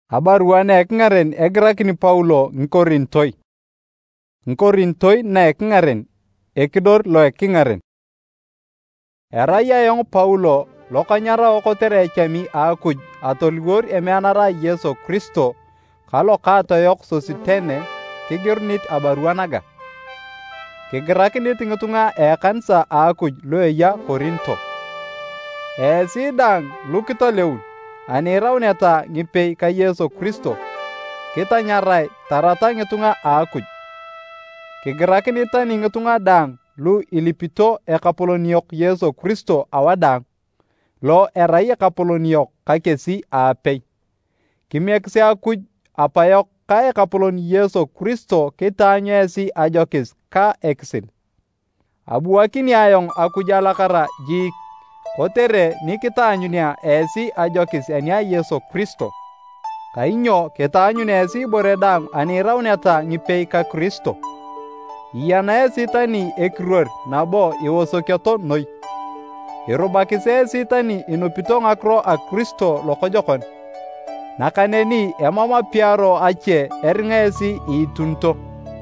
Abarua na ekingaren egirakini Paulo nkorintoi. Nkorintoi na ekingaren ekidor lo ekingaren. Eraya yong Paulo lokanyara okotere echami akuj atolgor emeanara Yesu Kristo kalo katoyok Sositene kigirnit abarua naga. Kigirakinit ngitunga kanisa akuj lo eya Korinto. Sidang lukitoleun anirauneta ngipei ka Yesu Kristo kitanyarai tarata ngitunga akuj. Kigirakinit tani ngitunga dang lu ilipito ekapoloniok Yesu Kristo awadang lo erai ekapoloniok kakesi apei. Kimiekisi akuj apayok ka ekapolon Yesu Kristo kitanyo esi ajokis ka eksil. Abuakini ayong akuj alakara jik kotere nikitaanyunia esi ajokis enia Yesu Kristo. Kainyo kitaanyun esi bore dang anirauneta ngipei ka Kristo. Iyana esi tani ekiror nabo iwosokioto noi. Irubakisi esi tani inupito ngakro a Kristo lokojokon. Nakaneni emama piaro ache eringa esi itunto.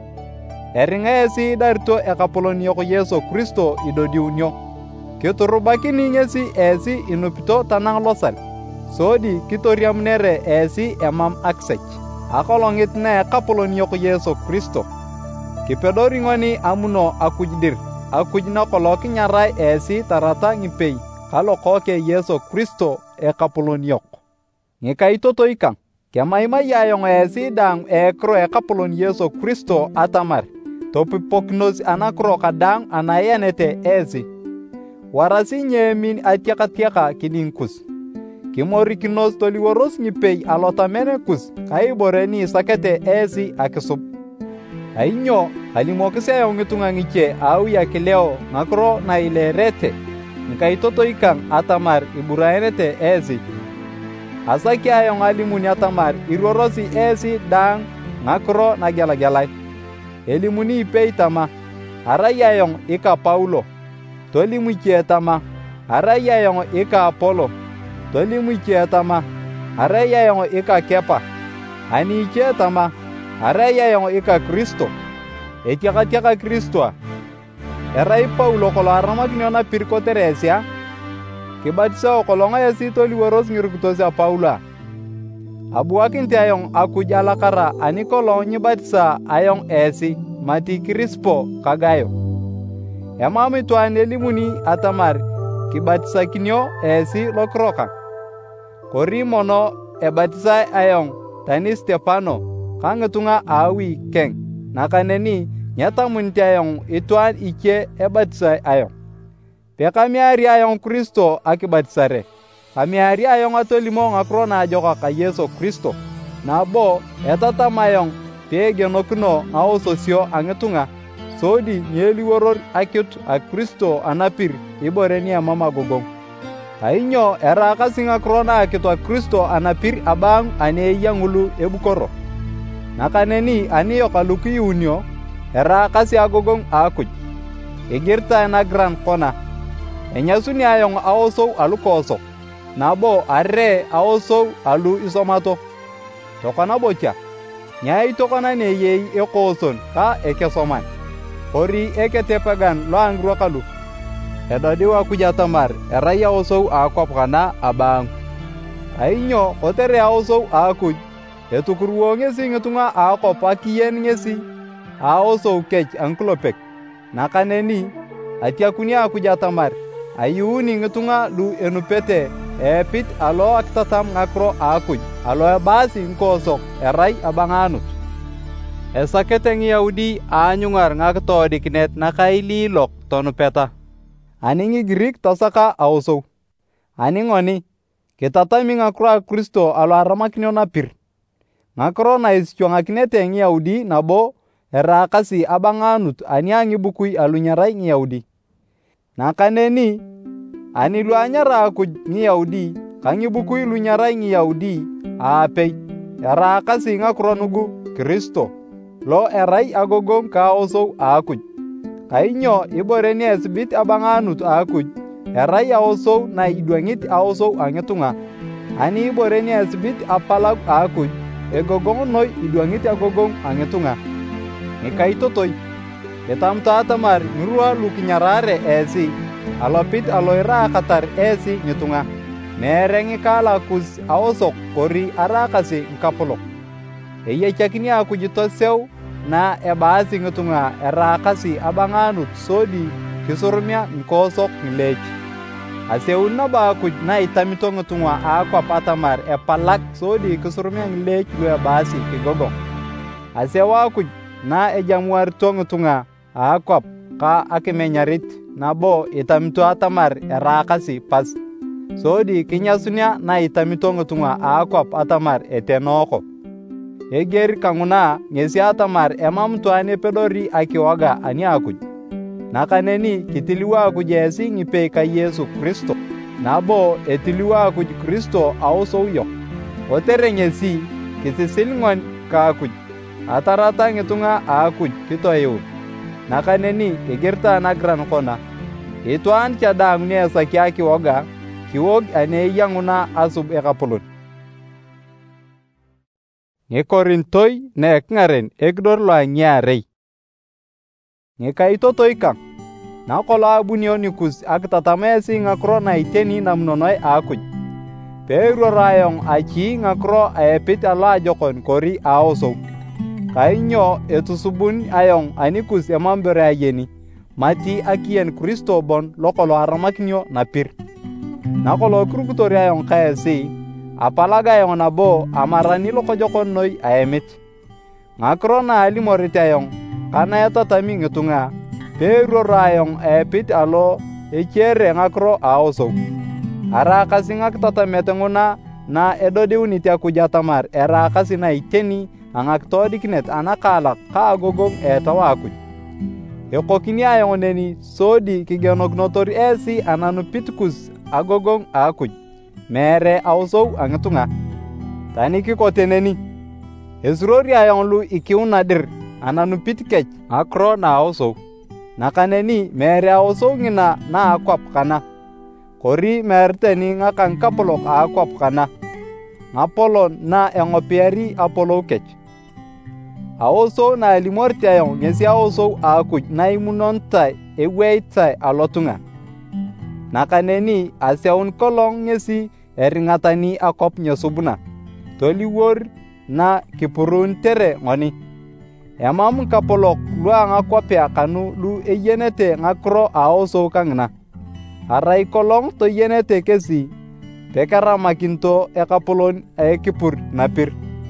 Eringa esi idarito ekapoloniok Yesu Kristo idodiunyo. Kiturubakini ngesi esi inupito tanang losal. Sodi kitoriamnere esi emam aksech. Akolongit na ekapoloniok Yesu Kristo. Kipedori ngoni amuno akujdir. Akuj na koloki nyarai esi tarata ngipei kalo koke Yesu Kristo ekapoloniok. Ngikaitoto ikang. Kemaimai ayong esi dang ekro ekapolon Yesu Kristo atamar. Topipoknos anakro kadang anayenete esi. Warasi nyemin atiaka kiningkus. Kimorikinos toliworos ngipei alotamene kus kaiboreni sakete esi akisub. Ainyo alimokisi ayong ngitunga ngiche au ya kileo ngakro na ilerete. Ngikaitoto ikang atamar iburaenete esi. Asaki ayong alimuni atamar irorosi esi dang ngakro na gelagelai. Elimuni ipei tama. Arai ayong ika Paulo. Tolimu ikietama. Arai ayong ika Apolo. Tolimu ikietama. Arai ayong ika Kepa. Ani ikietama. Arai ayong ika Kristo. Etiaka Kristoa. Erai Paulo kolo aramakini ona pirikotere esia. Kibatisa okolonga esi toliworos ngirikutosia Paula. Abuakinti ayong akuj alakara ani kolong nyibatisa ayong esi mati Krispo kagayo. Emami tuan elimuni atamar kibatisa kinyo esi lokroka. Korimono ebatisa ayong tani Stefano kangetunga awi keng. Nakaneni nyatamunti ayong ituan ike ebatisa ayong. Pekamiari ayong Kristo akibatisare. Kamiari ayong atolimo ngakro na ajoka ka Yesu Kristo. Nabo etatama ayong pegenokino ngaososio angetunga. Sodi nyeliworor akit a Kristo anapir iboreni amama gogong. Kainyo era kasi ngakro na akit a Kristo anapir abang aneya ngulu ebukoro. Nakaneni aniyo kaluki unyo era kasi agogong akuj. Igirta na gran kona. Enyasuni ayong aosou alukosok. Nabo arre aosou alu isomato. Tokona bocha. Nyai tokona neyei ekoson ka ekesoman. Ori eketepagan lo angro kalu. Edodiwa kujatamar eraya aosou akop kana abang. Ainyo kotere aosou akuj. Etukuruo ngesi ngetunga akop akiyen ngesi. Aosou kech angklopek. Nakaneni atiakuni akujatamar. Ayuni ngetunga lu enupete epit alo aktatam ngakro akuj alo basi nkosok erai abanganut. Esakete ngiyaudi anyungar ngakto dikinet nakaililok tonupeta. Aningi Girik tosaka ausou. Aningoni kitatami ngakro a Kristo alo aramakini onapir. Ngakro na isyongakinete ngiyaudi nabo erakasi abanganut aniangi bukui alunyarai ngiyaudi. Nakaneni ani luanyara akuj ngiyaudi kangibukui lunyarai ngiyaudi apei era kasi ngakronugu Kristo lo erai agogong kaosou akuj. Kainyo iboreni esbit abanganut akuj erai aosou na idwangit aosou angetunga. Ani iboreni esibit apalag akuj egogong noi idwangit agogong angitunga. Ngikaitotoi ketamto atamar ngirua lukinyarare esi alopit aloira katar esi ngitunga. Mere ngikala kus awosok kori arakasi ngkapolok. Eyechakini akuj tosew na ebaasi ngitunga erakasi abanganut sodi kisurumia nkosok ngilech. Aseun na ba akuj na itamito ngitunga akwap atamar epalak sodi kisurumia ngilech lu ebaasi kigogong. Asewa akuj na ejamuar to ngitunga akwap ka akimenyarit nabo itamito atamar erakasi pas. Sodi kinyasunia na itamito ngitunga akwap atamar etenoko. Eger kanguna ngesi atamar emamtuane pedori akiwaga ani akuj. Nakaneni kitiliwa akuj esi ngipe ka Yesu Kristo. Nabo etiliwa akuj Kristo auso yok. Otere ngesi kisisilngon ka akuj. Atarata ngitunga akuj kitoyun. Nakaneni egerta nagran kona. Ituan cadang nesa kia kiwaga. Kiwog ane yanguna asub ekapulun. Ngekorintoi na ekngaren ekdor lo anyarei. Ngekaitotoi kang. Nakolo abunionikus aktatamesi ngakro na iteni namnonoi akuj. Pero rayong achi ngakro aepit ala ajokon kori aoso. Kainyo etusubun ayong anikus emambere ayeni. Mati akien Kristo bon lokolo aramakinyo napir. Nakolo kurukutori ayong kaesi. Apalaga ayong nabo amarani lokojokon noi aemit. Ngakro na alimorite ayong kana etatami ngitunga. Pero rayong epit alo echere ngakro aoso. Arakasi ngaktatamete nguna na edodiuniti akujatamar erakasi na iteni angaktodikinet anakalak ka agogong etawa akuj. Ekokini ayong neni sodi kigenognotori esi ananupitkus agogong akuj. Mere ausow angitunga. Tani kikoteneni. Esrori ayong lu ikiunadir ananupitkech akro na ausow. Nakaneni mere ausow ngina na akwap kana. Kori merteni ngakang kapolok akwap kana. Ngapolon na engopiari apolow kech. Ausow na limorti ayong ngesi ausow akuj na imunontai eweitai alotunga. Nakaneni aseun kolong ngesi eringatani akop nyesubuna. Toliwor na kipurun tere ngoni. Emam kapolok lua ngakopya kanu lu eyenete ngakro aoso kangna. Arai kolong to yenete kesi pekara makinto ekapolon ekipur napir.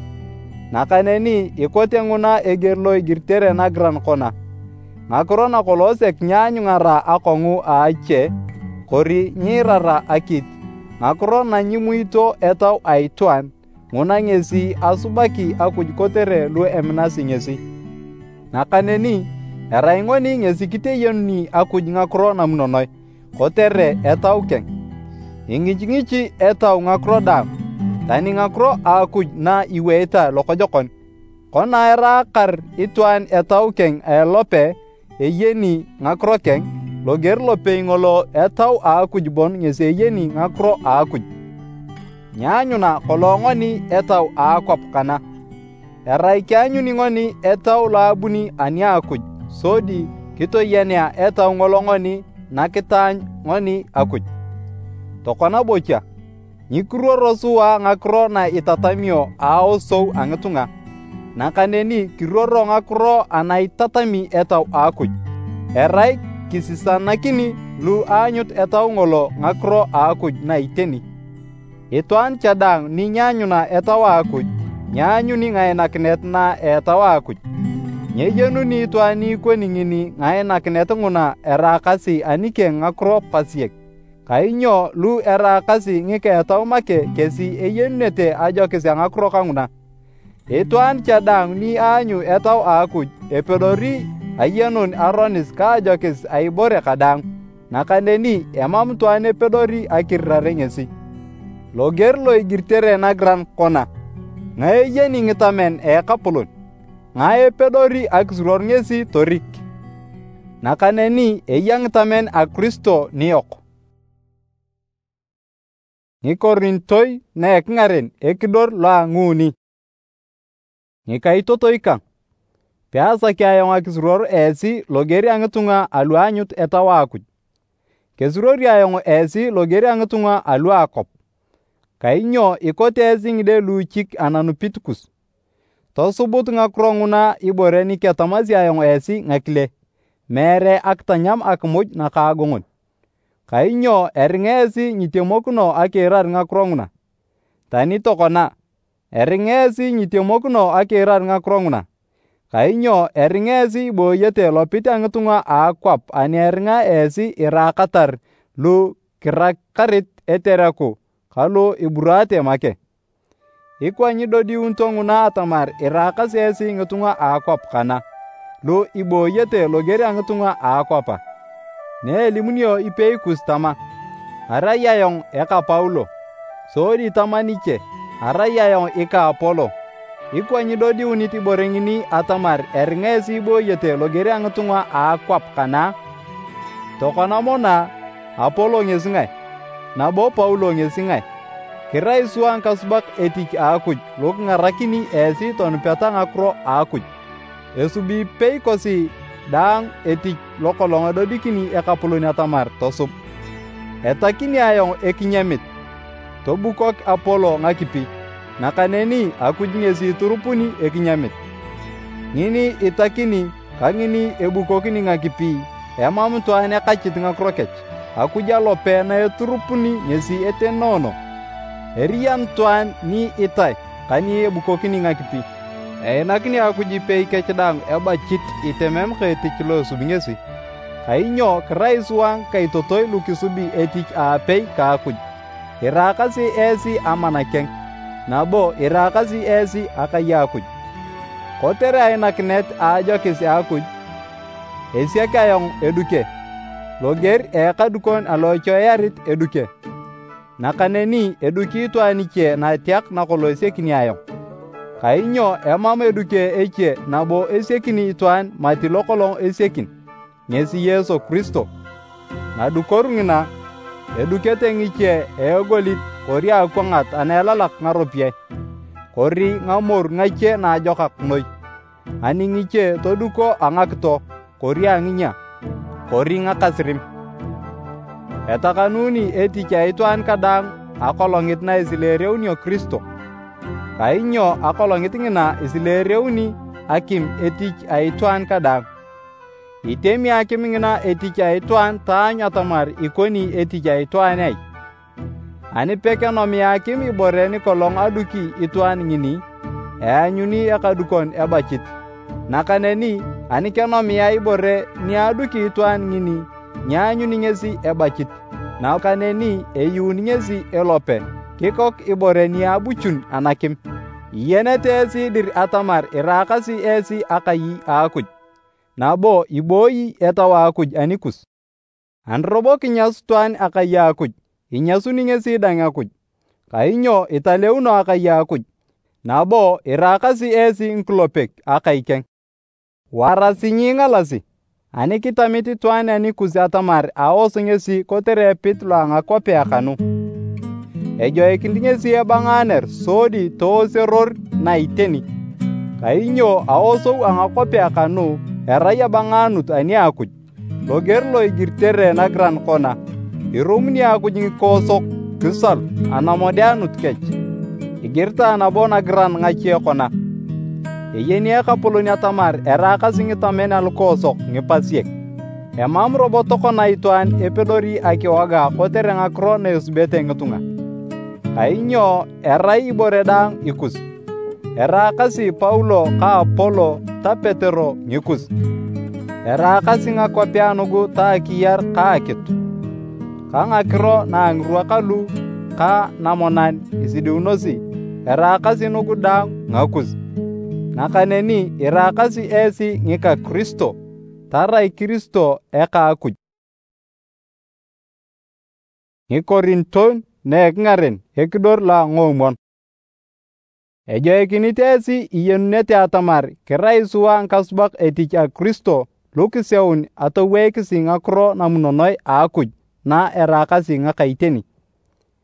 Nakaneni ikote nguna egerlo girtere nagran kona. Ngakro na kolosek nyanyungara akongu aache. Kori nyirara akit. Ngakro na nyimuito etau aituan. Nguna ngesi asubaki akuj kotere lu emnasi ngesi. Nakaneni eraingoni ngesi kiteyeni akuj ngakro na mnonoi. Kotere etau keng. Ingichi etau ngakro dam. Tani ngakro akuj na iweita lokojokon. Kona erakar ituan etau keng elope eyeni ngakro keng. Loger lope ngolo etau akuj bon ngese yeni ngakro akuj. Nyanyuna kolongoni etau akwap kana. Erai kyanyuni ngoni etau labuni ani akuj. Sodi kito yenia etau ngolongoni nakitany ngoni akuj. Tokona bocha. Nyikuro rosua ngakro na itatamio aosow angitunga. Nakaneni kiroro ngakro ana itatami etau akuj. Erai kisisanakini lu anyut etau ngolo ngakro akuj na iteni. Ituan cadang ni nyanyuna etau akuj. Nyanyuni ngainakinet na etau akuj. Nyejenuni ituani kweningini ngainakinet nguna erakasi anike ngakro pasiek. Kainyo lu erakasi ngike etau make kesi eyenete ajokisi ngakro kanguna. Ituan cadang ni anyu etau akuj epedori ayenun aronis kajokis aibore kadang. Nakaneni emam tuane pedori akirrare ngesi. Loger lo igirtere nagran kona. Ngaye yeni ngitamen kapulun. Ngaye pedori aksuror ngesi torik. Nakaneni eyang tamen a Kristo niok. Ng'ikorintoi na eking'aren ekidor loa ng'uni. Ng'ikaitotoi kang, peasaki ayong akisuruor esi loger a ng'itung'a alu anyut Etau a Akuj. Kesuruori ayong esi loger a ng'itung'a alu akwap. Kainyo ikote esi ng'ide luuchik ananupit kus. Tosubut ng'akiro ng'una ibore niketamasi ayong esi ng'akile, meere akitanyam akimuj nakaagongon. Kainyo eringa esi nyitemokino akiirar ng'akiro ng'una. Tani tokona, eringa esi nyitemokino akiirar ng'akiro ng'una. Kainyo eringa esi ibooyete lopit a ng'itung'a a akwap ani eringa esi iraakatar lu kirakarit etereku ka lu iburaate make. Ikwa nyidodiunto ng'una atamar iraakasi esi ng'itung'a a akwap kana, lu ibooyete loger a ng'itung'a a akwapa. Neelimunio ipei kus tama, arai ayong eka Paulo, sodi tama niche, arai ayong ika Apolo. Ikwa nyidodiunit ibore ng'ini atamar eringa esi ibooyete loger a ng'itung'a a akwap kana. Tokona mona Apolo ng'esi ng'ai, nabo Paulo ng'esi ng'ai. Kirai sua ng'ikasubak etich a Akuj lu king'arakini esi tonupeta ng'akiro a Akuj. Esubi ipei kosi daang etich lokolong edodikini Ekapolon atamar tosub. Etakini ayong ekinyamit, tobukok Apolo ng'akipi, nakaneni Akuj ng'esi iturupuni ekinyamit. Ng'ini itakini ka ng'ini ebukokini ng'akipi, emam itwaan ekachit ng'akiro kech. Akuj alope na eturupuni ng'esi etenoono. Eriyan twaan ni itai ka ni ebukokini ng'akipi. Einakini Akuj ipei kech daang ebachit itemem ka etich lo esubi ng'esi. Kainyo kirai sua ng'ikaitotoi lukisubi etich aapei ka Akuj. Iraakasi esi amanakeng, nabo iraakasi esi akai a Akuj. Kotere ainakinet aajokis a Akuj, esiak ayong eduke, loger a ekadukon alochoyarit eduke. Nakaneni eduki itwaan iche natiak nakolong esiekini ayong. Kainyo emam eduke eche nabo esiekini itwaan mati lokolong esiekin, ng'esi Yesu Kristo. Nadukor ng'ina, edukete ng'iche eegolit kori akwang'at ana elalak ng'aropiyae, kori ng'amor ng'ache naajokak noi. Ani ng'iche toduko a ng'akito kori a ng'inya, kori ng'akasirim. Etakanuni etich a itwaan kadaang akolongit na isileereunio Kristo. Kainyo akolongit ng'ina isileereuni akim etich a itwaan kadaang. Itemi akim ng'ina etich a itwaan taany atamar ikoni etich a itwaan ai. Ani pekenomia akim ibore nikolong aduki itwaan ng'ini, eanyuni ekadukon ebachit. Nakaneni ani kenomia ibore ni aduki itwaan ng'ini, nyaanyuni ng'esi ebachit. Nakaneni eyuuni ng'esi elope, kikok ibore ni abuchun anakim. Iyenete esi dir atamar iraakasi esi akai a Akuj, nabo ibooyi Etau a Akuj anikus. Ani robo kinyasu twaan akai a Akuj, inyasuni ng'esi dang Akuj. Kainyo italeuno akai a Akuj, nabo iraakasi esi ng'ikilopek akai keng. Warasi nying'alasi, ani kitamit itwaan anikus atamar aos ng'esi kotere epit loa ng'akwapea kanu. Ejoikinit ng'esi ebang'aner sodi tooseror na iteni. Kainyo aosou a ng'akwapea kanu erai ebang'anut ani a Akuj, loger lo igiritere nagiran kona, irumuni Akuj ng'ikoosok kisal anamodeanut kech. Igirita nabo nagiran ng'ache kona, eyeni Ekapolon atamar eraakasi ng'itamen alukoosok ng'ipasiek. Emam robo tokona itwaan epedori akiwaga kotere ng'akiro na esubete ng'itung'a. Kainyo erai ibore daang ikus. Eraakasi Paulo ka Apolo ta Petero ng'ikus. Eraakasi ng'akwapea nugu ta akiyar ka akitu. Ka ng'akiro na ng'irwa kalu ka namonan isidiunosi, eraakasi nugu daang ng'akus. Nakaneni iraakasi esi ng'ika Kristo, tarai Kristo eka Akuj. Ng'ikorinton na eking'aren ekidor loa ng'omwon. Ejoikinit esi iyenunete atamar kirai sua ng'ikasubak etich a Kristo lu kiseun atoweikisi ng'akiro namunonoi a Akuj na eraakasi ng'akaiteni.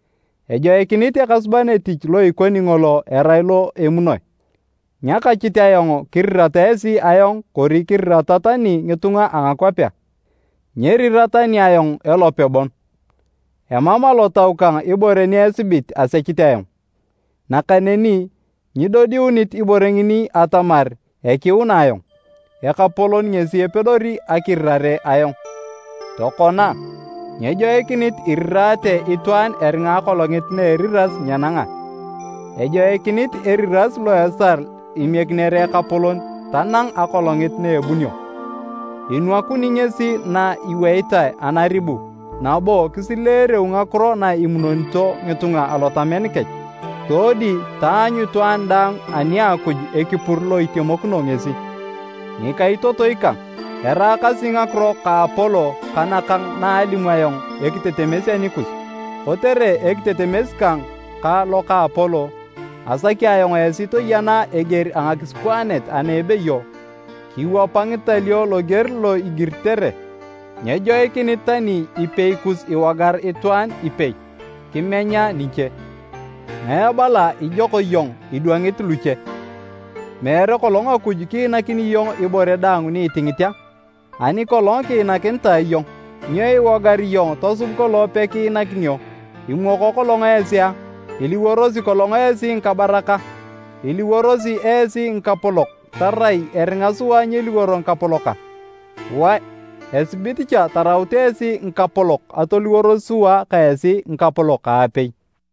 Ejoikinit ekasuban etich lo ikoni ng'olo erai lo emunoi. Nyakachit ayong kirirata esi ayong kori kirirata tani ng'itung'a a ng'akwapea. Nyerirata ayong elope bon. Emam alotau kang ibore ni esibit asechit ayong. Nakaneni nyidodiunit ibore ngini atamar ekiuna ayong. Ekapolon ngesi epedori akirirare ayong. Tokona, nyejoikinit irirate itwaan eringa akolongit na eriras nyenang'a. Ejoikinit eriras lo esal imiekinere ekapolon tanang akolongit na ebunio. Inuakuni ngesi na iweitae anaribu, nabo kisilereu ng'akiro na imunonito ng'itung'a alotamen kech. Sodi taanyu itwaan daang ani Akuj ekipur lo itemokino ngesi. Ngikaitotoi kang, eraakasi ng'akiro ka Apolo kanakang naalimu ayong ekitetemes anikus. Kotere ekitetemes kang ka lo ka Apolo, asaki ayong esi toyana eger a ng'akisikwaanet ana ebeyo, kiwapa ng'italio loger lo igiritere. Nyejoikinit tani ipei kus iwagar itwaan ipei, kimenya niche. Naebala ijoko yong idwang'it luche. Mere kolong Akuj kiinakini yong ibore daang ni iting'itya. Ani kolong kiinakinita yong, nyo iwogar yong tosub kolong pe kiinakinio, imwoko kolong esia, iliworosi kolong esi ng'kabaraka, iliworosi esi ng'kapolok, tarai eringa sua nyeliworo ng'kapoloka. Wai, esibit cha taraut esi ng'kapolok atoliworos sua ka esi ng'kapolok aapei.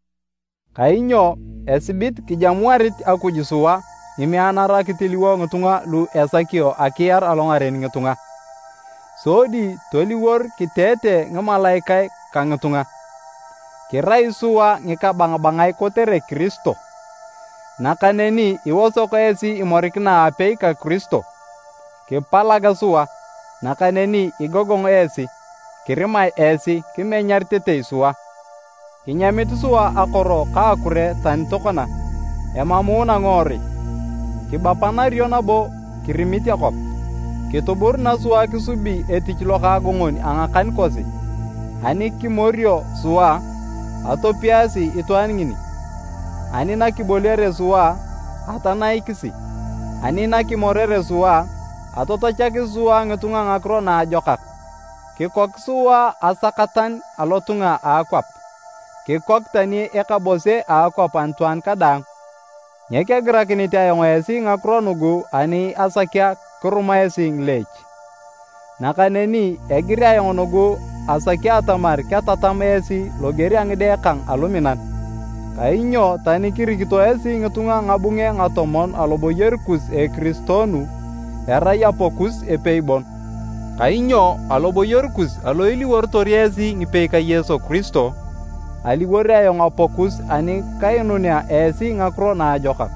Kainyo esibit kijamuarit Akuj sua ng'imianara kitiliwor ng'itung'a lu esakio akiar along'aren ng'itung'a. Sodi toliwor kitete ng'imalaikae ka ng'itung'a. Kirai sua ng'ikabang'abang'ai kotere Kristo. Nakaneni iwosok esi imorikina aapei ka Kristo. Kipalag sua, nakaneni igogong esi, kirimai esi kimenyaritete sua. Kinyamit sua akoro ka akure tani tokona, emamuna ng'oori. Kibapanario nabo kirimit akop. Kitubur na sua kisubi etich lokaagongon a ng'akan kosi. Ani kimorio sua, atopiasi itwaan ng'ini. Ani nakibolere sua, atanaikisi. Ani nakimorere sua, atotachaki sua ng'itung'a ng'akiro naajokak. Kikok sua asakatan alotung'a a akwap. Kikok tani ekabose a akwap antwaan kadaang. Nyekegirakinit ayong esi ng'akiro nugu ani asakia kiruma esi ng'ilech. Nakaneni egir ayong nugu asaki atamar ketatam esi loger a ng'ide kang aluminan. Kainyo tani kirikito esi ng'itung'a ng'abung'e ng'atomon aloboyer kus Kristonu, erai apokus epei bon. Kainyo aloboyer kus alo iliworotor esi ng'ipei ka Yesu Kristo, aliwor ayong apokus ani kainunia esi ng'akiro naajokak.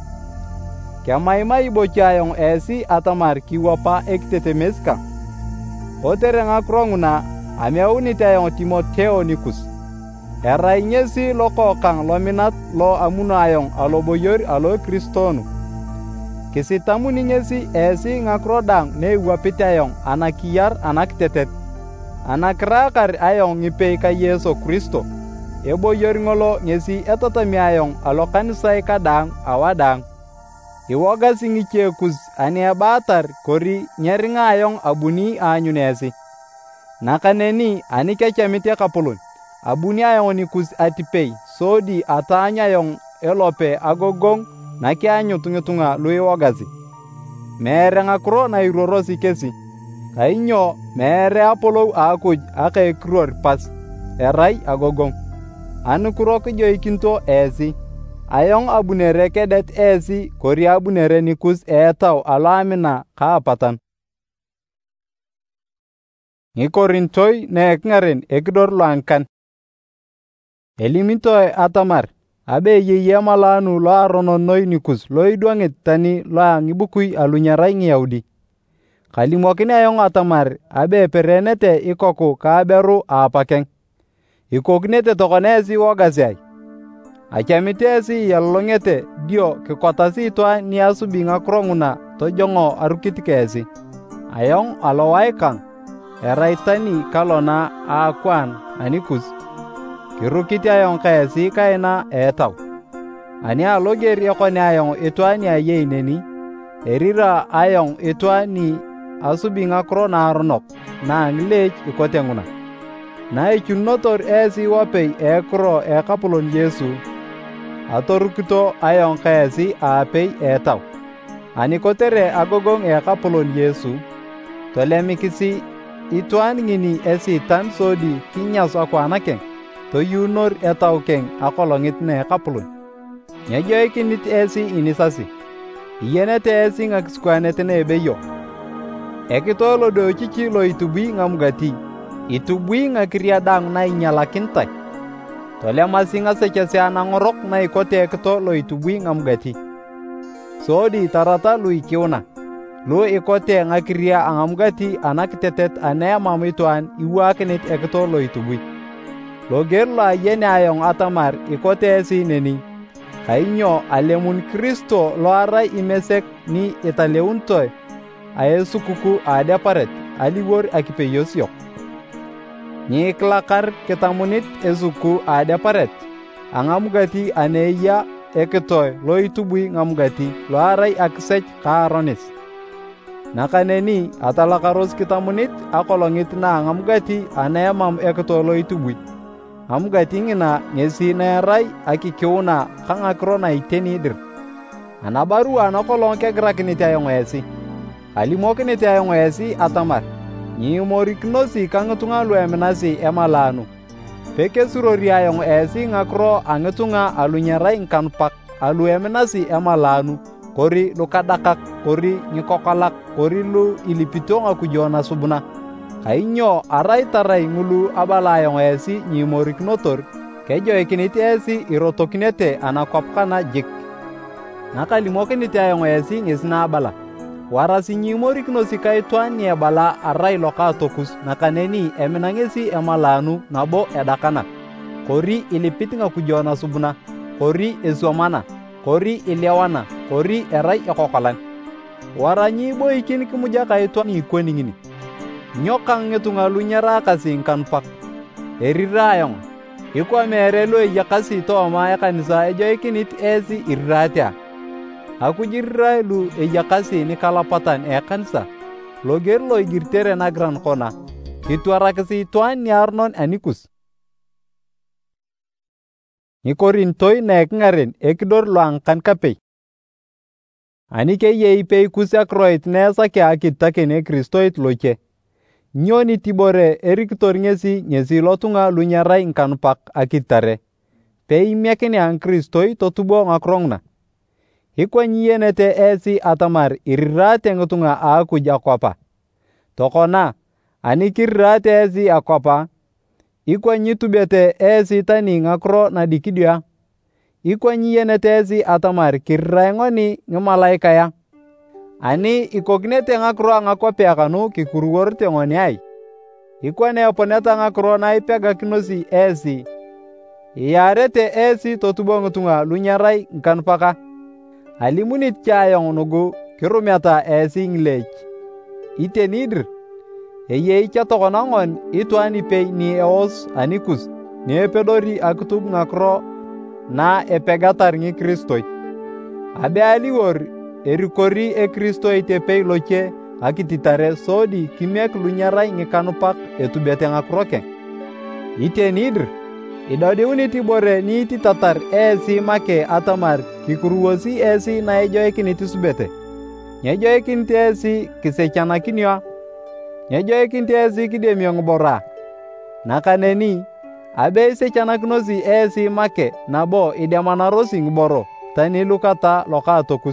Kemaimai bochi ayong esi atamar kiwapa ekitetemes kang. Kotere ng'akiro ng'una ameunit ayong Timoteo nikus. Erai ng'esi lokookang lominat lo amuno ayong aloboyor alo Kristonu. Kisitamuni ng'esi esi ng'akiro daang na ewapit ayong anakiyar anakitetet. Anakiraakar ayong ng'ipei ka Yesu Kristo. Eboyor ng'olo ng'esi etatami ayong alo kanisai kadaang awadaang. Iwogasi ng'iche kus ani ebaatar kori nyeringa ayong abuni aanyun esi. Nakaneni ani kechamit ekapolon, abuni ayong nikus atipei sodi ataany ayong elope agogong nakianyut ng'itung'a lu iwogasi. Meere ng'akiro na iruorosi kesi, kainyo meere apolou a Akuj aka ekiruor pas, erai agogong. Anukuro kijoikinito esi, ayong abunere kedet esi kori abunere nikus eetau alo amina ka apatan. Ng'ikorintoi na eking'aren ekidor loang'kan. Elimitoi atamar abe eyei emalaanu loaronon noi nikus lo idwang'it tani lo a ng'ibukui alu nyerai Ng'iyahudi. Kalimokin ayong atamar abe eperenete ikoku ka aberu a apakeng. Ikokinete tokona esi iwogasi ai. Achamit esi iyalolong'ete dio kikotasi itwaan ni asubi ng'akiro ng'una tojong'o arukit ka esi. Ayong alowai kang, erai tani kalona a akwaan anikus. kirukit ayong ka esi kaina etau. Ani aloger yakoni ayong itwani ayei neni, erira ayong itwani asubi ngakro naaronok na ngilech ikote nguna. Na ichunotor esi wapei ekro ekapulon Yesu, atorukito ayong ka esi aapei etau. Ani kotere agogong ekapulon Yesu, tolemikisi itwan ngini esi tan sodi kinyas akwanakeng, toyunor etau keng akolongit ne ekapulon. Nyejoikinit esi inisasi, iyenete esi ngaksikwanete ne ebeyo. Ekitolo do chichi lo itubui ngamgati, itubui ngakiria dang na inyalakintai. Tolemasi ngasechesi anangorok na ikote ekito lo itubui ngamgati. Sodi tarata lu ikiuna, lu ikote ngakiria angamgati anakitetet anayamam ituan iwakinit ekito lo itubui. Loger lo ayene ayong atamar ikote esi neni, kainyo alemun Kristo lo arai imesek ni italeuntoi, ayesukuku adeparet aliwor akipeyosiok. Ni klakar kitamunit esuku adeparet, angamgati aneya ekitoi lo itubui ngamgati lo arai akisech kaaronis. Nakaneni atalakaros kitamunit akolongit na angamgati anayamam ekitoi lo itubui. Amgati ngina ngesi na arai akikiuna kangakro na itenidir. Anabaru anakolong kegrakinit ayong esi. Alimokinit ayong esi atamar. Nyimoriknosi kangitunga lu eminasi emalanu. Peke surori ayong esi ngakro angitunga alunyarai ngkanpak alu eminasi emalanu. Kori lu kadakak, kori nyikokalak, kori lu ilipito ngakujona subuna. Kainyo arai tarai ngulu abala ayong esi nyimoriknotor. Kejoikinit esi irotokinete anakwapkana jik. Nakalimokinit ayong esi ngisna abala. Warasi nyimoriknosi kaitwan ni abala arai loka tokus nakaneni eminangesi emalanu nabo edakana. Kori ilipit ngakujona subuna, kori eswamana, kori ilewana, kori erai ekokolan. Wara nyiboikin kimuja kaitwan ikweningini. Nyokang ngetunga lunyara kasi ngkanpak. Erira ayong. Ikwa merelo yakasi tooma ekanisa ejoikinit esi irratia. Akujirra lu ejakasi ni kalapatan ekanisa. Loger lo igirtere nagran kona. Itwarakasi tuan ni arnon anikus. Ni korintoi na ekngaren ekidor lo angkan kapei. Anike yeipei kusiak roit nesa ke akitakene kristoit loche. Nyoni tibore erikitor ngesi lotunga lunyarai ngkanpak akitare. Pei miakini ang kristoi totubo ngakrongna. Ikwa nyiyenete esi atamar irirate ngutunga akuj akwapa. Tokona, anikirrate esi akwapa. Ikwa nyitubete esi tani ngakro na dikidia. Ikwa nyiyenete esi atamar kirraengoni ngimalaikaya. Ani ikognete ngakro ngakwape akanu kikuruworte ngoni ai. Ikwa neoponeta ngakro na ipegakinosi esi. Iyarete esi totubo ngutunga lunyarai ngkanpaka. Alimunit chayong nugu kirumiata esi ngilech. Itenidir. Eye icha tokonangon itwan ipei ni eos anikus. Ni epedori akutub ngakro na epegatar ngi kristoi. Abe aliwor erikori e kristoi tepei loche akititare sodi kimiek lunyarai ngikanupak etubete ngakroke. Itenidir. Idodiuni tibore ni titatar esi make atamar kikuruwosi esi na ejoikiniti subete. Nyejoikiniti esi kisechanakinio. Nyejoikiniti esi kidemiong bora. Nakaneni, abe isechanakinosi esi make nabo idemanarosi ngboro tani lukata loka tokus.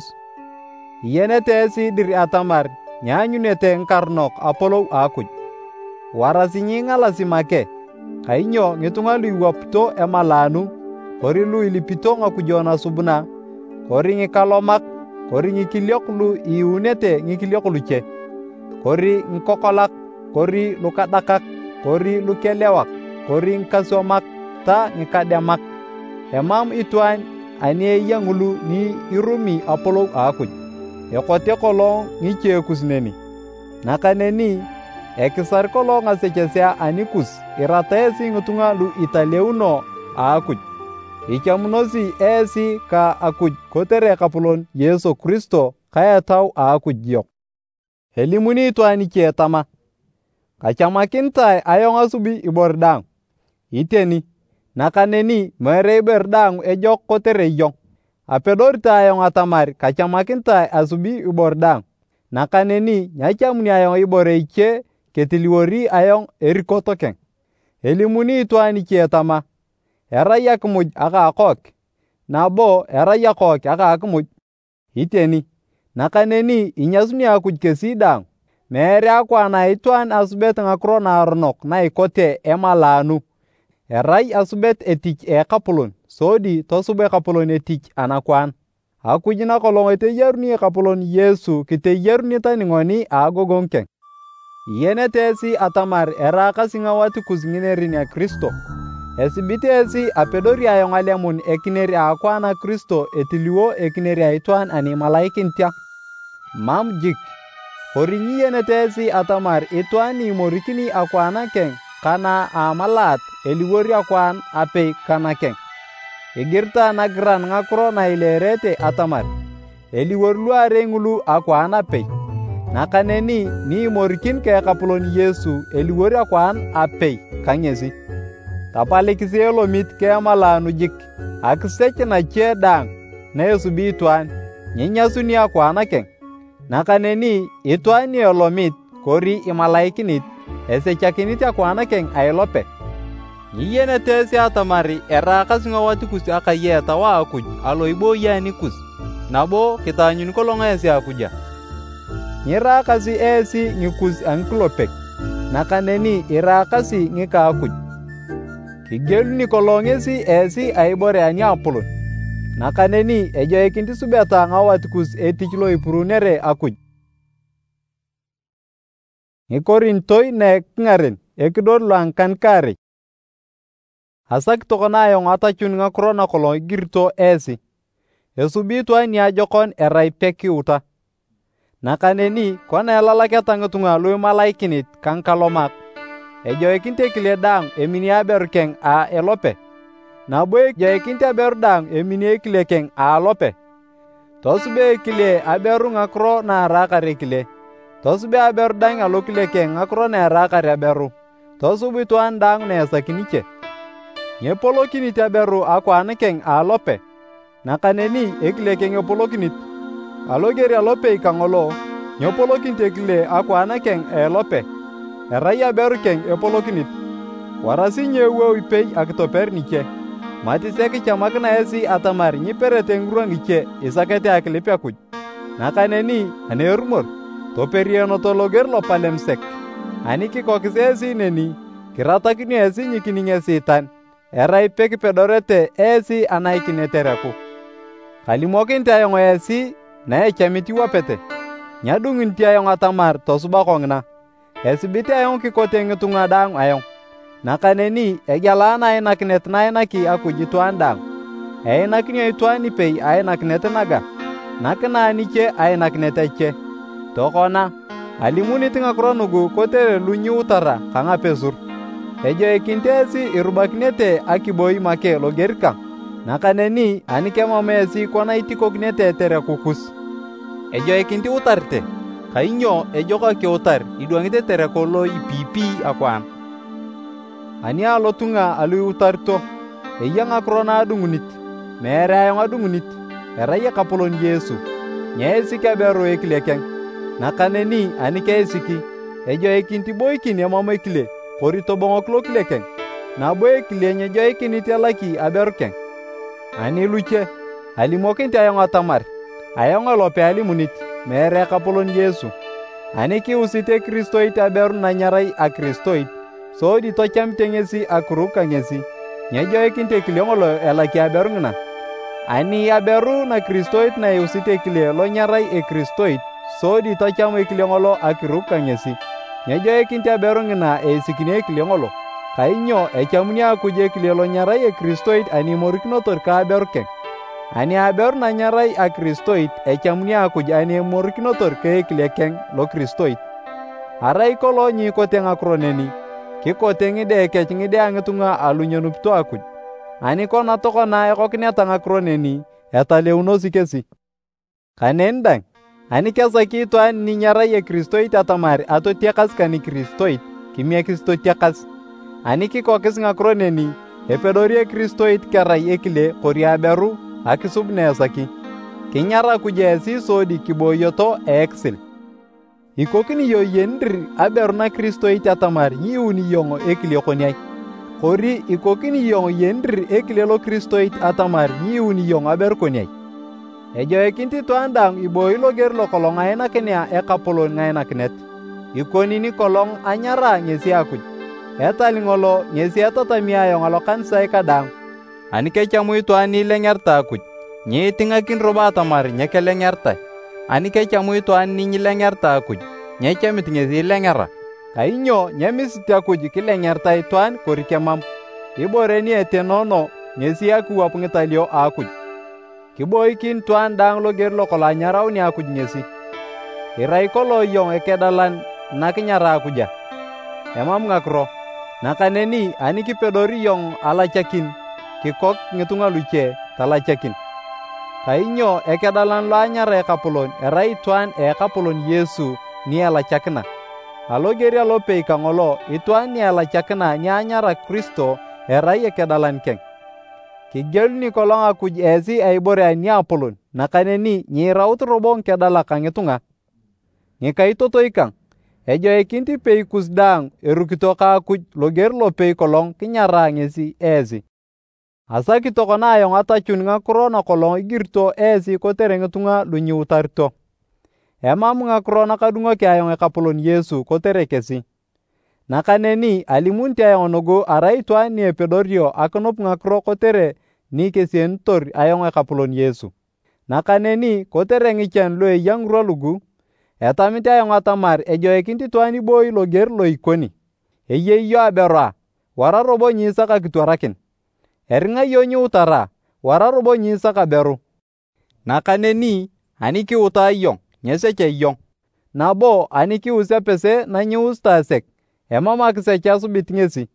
Yenete esi diri atamar nyanyunete nkarnok apolou akuj. Warasi nyingalasi make. Kainyo ngitunga lu iwapto emalanu, kori lu ilipito ngakujona subuna, kori ngikalomak, kori ngikiliok lu iunete ngikiliok luche, kori ngkokolak, kori lukadakak, kori lukelewak, kori ngkaswamak, ta ngikademak. Emam ituan anie ngulu ni irumi apolou akuj. Ekote kolong ngiche kusneni. Nakaneni ekisar kolong asechesia anikus irata esi ngutunga lu italeuno a Akuj. Ichamunosi esi ka Akuj kotere Ekapolon Yesu Kristo ka etau a Akuj yok. Elimuni itwaan iche tama, kachamakintai ayong asubi ibor dang. Iteni, nakaneni mere ibor dang ejok kotere iyong. Apedorita ayong atamar kachamakintai asubi ibor dang. Nakaneni nyachamuni ayong ibore iche ketiliwori ayong erikoto keng. Elimuni itwaan iche tama, erai akimuj aka akok, nabo erai akok aka akimuj. Iteni, nakaneni inyasuni Akuj kesi dang, mere akwana itwaan asubet ngakiro naaronok na ikote emalaanu. Erai asubet etich Ekapolon, sodi tosub Ekapolon etich anakwaan. Akuj nakolong eteyaruni Ekapolon Yesu kiteyaruni tani ng'oni a agogon keng. Iyenete esi atamar eraakasi ng'awatikus ng'inerin a Kristo. Esibiti esi apedori ayong alemun ekineri a akwaan a Kristo etiliwo ekineri a itwaan ani malaikintia. Mam jik, kori nyiyenete esi atamar itwaan ni imorikini akwaan keng kana a malaat eliwori akwaan apei kana keng. Igirta nagiran ngakiro na ilerete atamar eliwor luare ngulu akwaan apei. Nakaneni ni imorikin ke Ekapolon Yesu eliwor akwaan apei kangesi. Tapalikisi elomit ke malaanu jik akisech nache dang na esubi itwaan nyinyasuni akwaan keng. Nakaneni itwaan ni elomit kori imalaikinit esechakinit akwaan keng ailope. Nyiyenete esi atamari eraakasi ng'awatikus aka yeta wa Akuj alo iboi anikus, nabo kitaanyuni kolong esi Akuja. Nyiraakasi esi ng'ikus ang'ikilopek, nakaneni iraakasi ng'ika Akuj. Kigeluni kolong esi aibore aniapolon, nakaneni ejoikinit subeta ng'awatikus etich lo ipurunere Akuj. Ng'ikorintoi ne king'aren ekidor lo ang'kan-kaarei. Asak tokona ayong atachun ngakiro nakolong igirito esi. Esubi itwaan niajokon erai pekiuta. Nakaneni kona elalaketa ng'itung'a lu imalaikinit kang'kalomak, ejoikinit ekile dang emini aberu keng a elope. Nabo ejoikinit aberu dang emini ekile keng a alope. Tosube ekile aberu ngakiro naaraakar ekile. Tosube aberu dang alokile keng ngakiro naaraakar aberu. Tosubu itwaan dang na esakiniche. Nyepolokinit aberu akwaan keng a alope. Nakaneni ekile keng epolokinit. Aloger alopei kang'olo, nyepolokinit ekile akwaan keng a elope. Erai aberu keng epolokinit. Warasi nyeweu ipei akitoper niche. Matise kichamakina esi atamar nyiperete ng'irwa ng'iche isakete akilip Akuj. Nakaneni ani erumor, toperienoto loger lopalemsek. Ani kikokis esi neni, kiratakini esi nyikining esiitan. Erai pekipedorete esi anaikin etereku. Kalimokinit ayong esi na echamit iwapete. Nyadung'init ayong atamar tosuba kong'ina. Esibiti ayong kikote ng'itung'a daang ayong. Nakaneni egelaan ainakinet nainaki Akuj itwaan daang. Einakinio itwaan ipei ainakinet naga. Nakina niche ainakinet eche. Tokona, alimunit ngakiro nugu kotere lu nyiutara kang'apesur. Ejoikinit esi irubakinete akiboi make loger kang. Nakaneni ani kemam esi kona itikokinete terekukus. Ejoikinit iutarite, kainyo ejok akiutar idwang'it tereko lo ipipi akwaan. Ani alotung'a alu iutarito, eya ngakiro naadung'unit, mere ayong adung'unit, erai Ekapolon Yesu, nyeesiki aberu ekile keng. Nakaneni ani keisiki, ejoikinit iboikin emam ekile, kori tobong'ok lokile keng, nabo ekile nyejoikinit elaki aberu keng. Ani luche, alimokinit ayong atamar, ayong elope alimunit, mere Ekapolon Yesu. Ani kiusit ekristoit aberu na nyarai akristoit, sodi tochamite ng'esi akiruk ka ng'esi, nyejoikinit ekile ng'olo elaki aberu ng'ina. Ani aberu na kristoit na iusit ekile lo nyarai ekristoit, sodi tocham ekile ng'olo akiruk ka ng'esi, nyejoikinit aberu ng'ina eisikini ekile ng'olo. Kainyo echamuni Akuj ekile lo nyarai ekristoit ani imorikinotor ka aberu keng. Ani aberu na nyarai akristoit echamuni Akuj ani emorikinotor ka ekile keng lo kristoit. Arai kolong nyikote ngakiro neni, kikote ng'ide kech ng'ide a ng'itung'a alu nyenupito Akuj. ani kona tokona ekokineta ngakiro neni etaleunosi kesi. Kanen dang, ani kesaki itwaan ni nyarai Kristoit atamar atotiakas kani Kristoit kimiekis totiakas. Ani kikokis ngakiro neni epedori Kristoit kerai ekile kori aberu akisub neesaki. Kinyara kujesi sodi kiboyoto eksil. Ikokini yo yendir aberu na Kristoit atamar nyiuni yongo ekile koniai. Kori ikokini yongo yendir ekile lo Kristoit atamar nyiuni yongo aberu koniai. Ejo ekinti tuandang iboi loger lo kolong ainakinia ekapolon ngainakinet. Ikonini kolong anyara ngesi akuj. Etalingolo ngesi etatamia yong alo kanisa kadang. Ani kechamu itwaan ilengerta akuj. Nye tingakin roba atamar nyeke lengerta. Ani kechamu itwaan ni lengerta akuj. Nye chamit ngesi lengera. Kainyo nyemisiti akuj kilengerta itwaan korikemam. Iboreni etenono ngesi akuwap ngitalio akuj. Kiboikin tuan dang loger lo kola nyarauni akuj ngesi. Irai kolo yong ekedalan nakinyara akuja. Emam ngakro. Nakaneni ani kipedori yong alachakin kikok ngitunga luce talachakin. Kainyo ekedalan lo anyara ekapolon erai tuan ekapolon Yesu ni alachakina. Alogeri alope ikangolo ituan ni alachakina ni anyara Kristo erai ekedalan keng. Kigeluni kolong akuj esi aibore ani apolon nakaneni nyiraut robong kedala kangitunga. Ngikaitoto ikang. Ejo ekinti peikus dang erukito ka akuj loger lo pei kolong kinyara ngesi esi. Asa kitokona ayong atachun ngakiro na kolong igirto esi kotere ngitunga lunyiutarito. Emam ngakiro nakadungoki ayong ekapolon Yesu kotere kesi. Nakaneni alimunti ayong nogo arai tuan ni epedorio akenop ngakiro kotere ni kesientor ayong ekapolon Yesu. Nakaneni kotere ngichan lo eyangrua lugu. Etamite ayong atamar ejo ekinti tuan iboi loger lo ikoni. Eyeyo aberwa, wara robo nyisaka kitwarakin. Eringa yo nyiutara, wara robo nyisaka beru. Nakaneni ani kiuta yong, nyeseche yong. Nabo ani kiusya pese na nyiusta sek. Emama kisecha subit ngesi.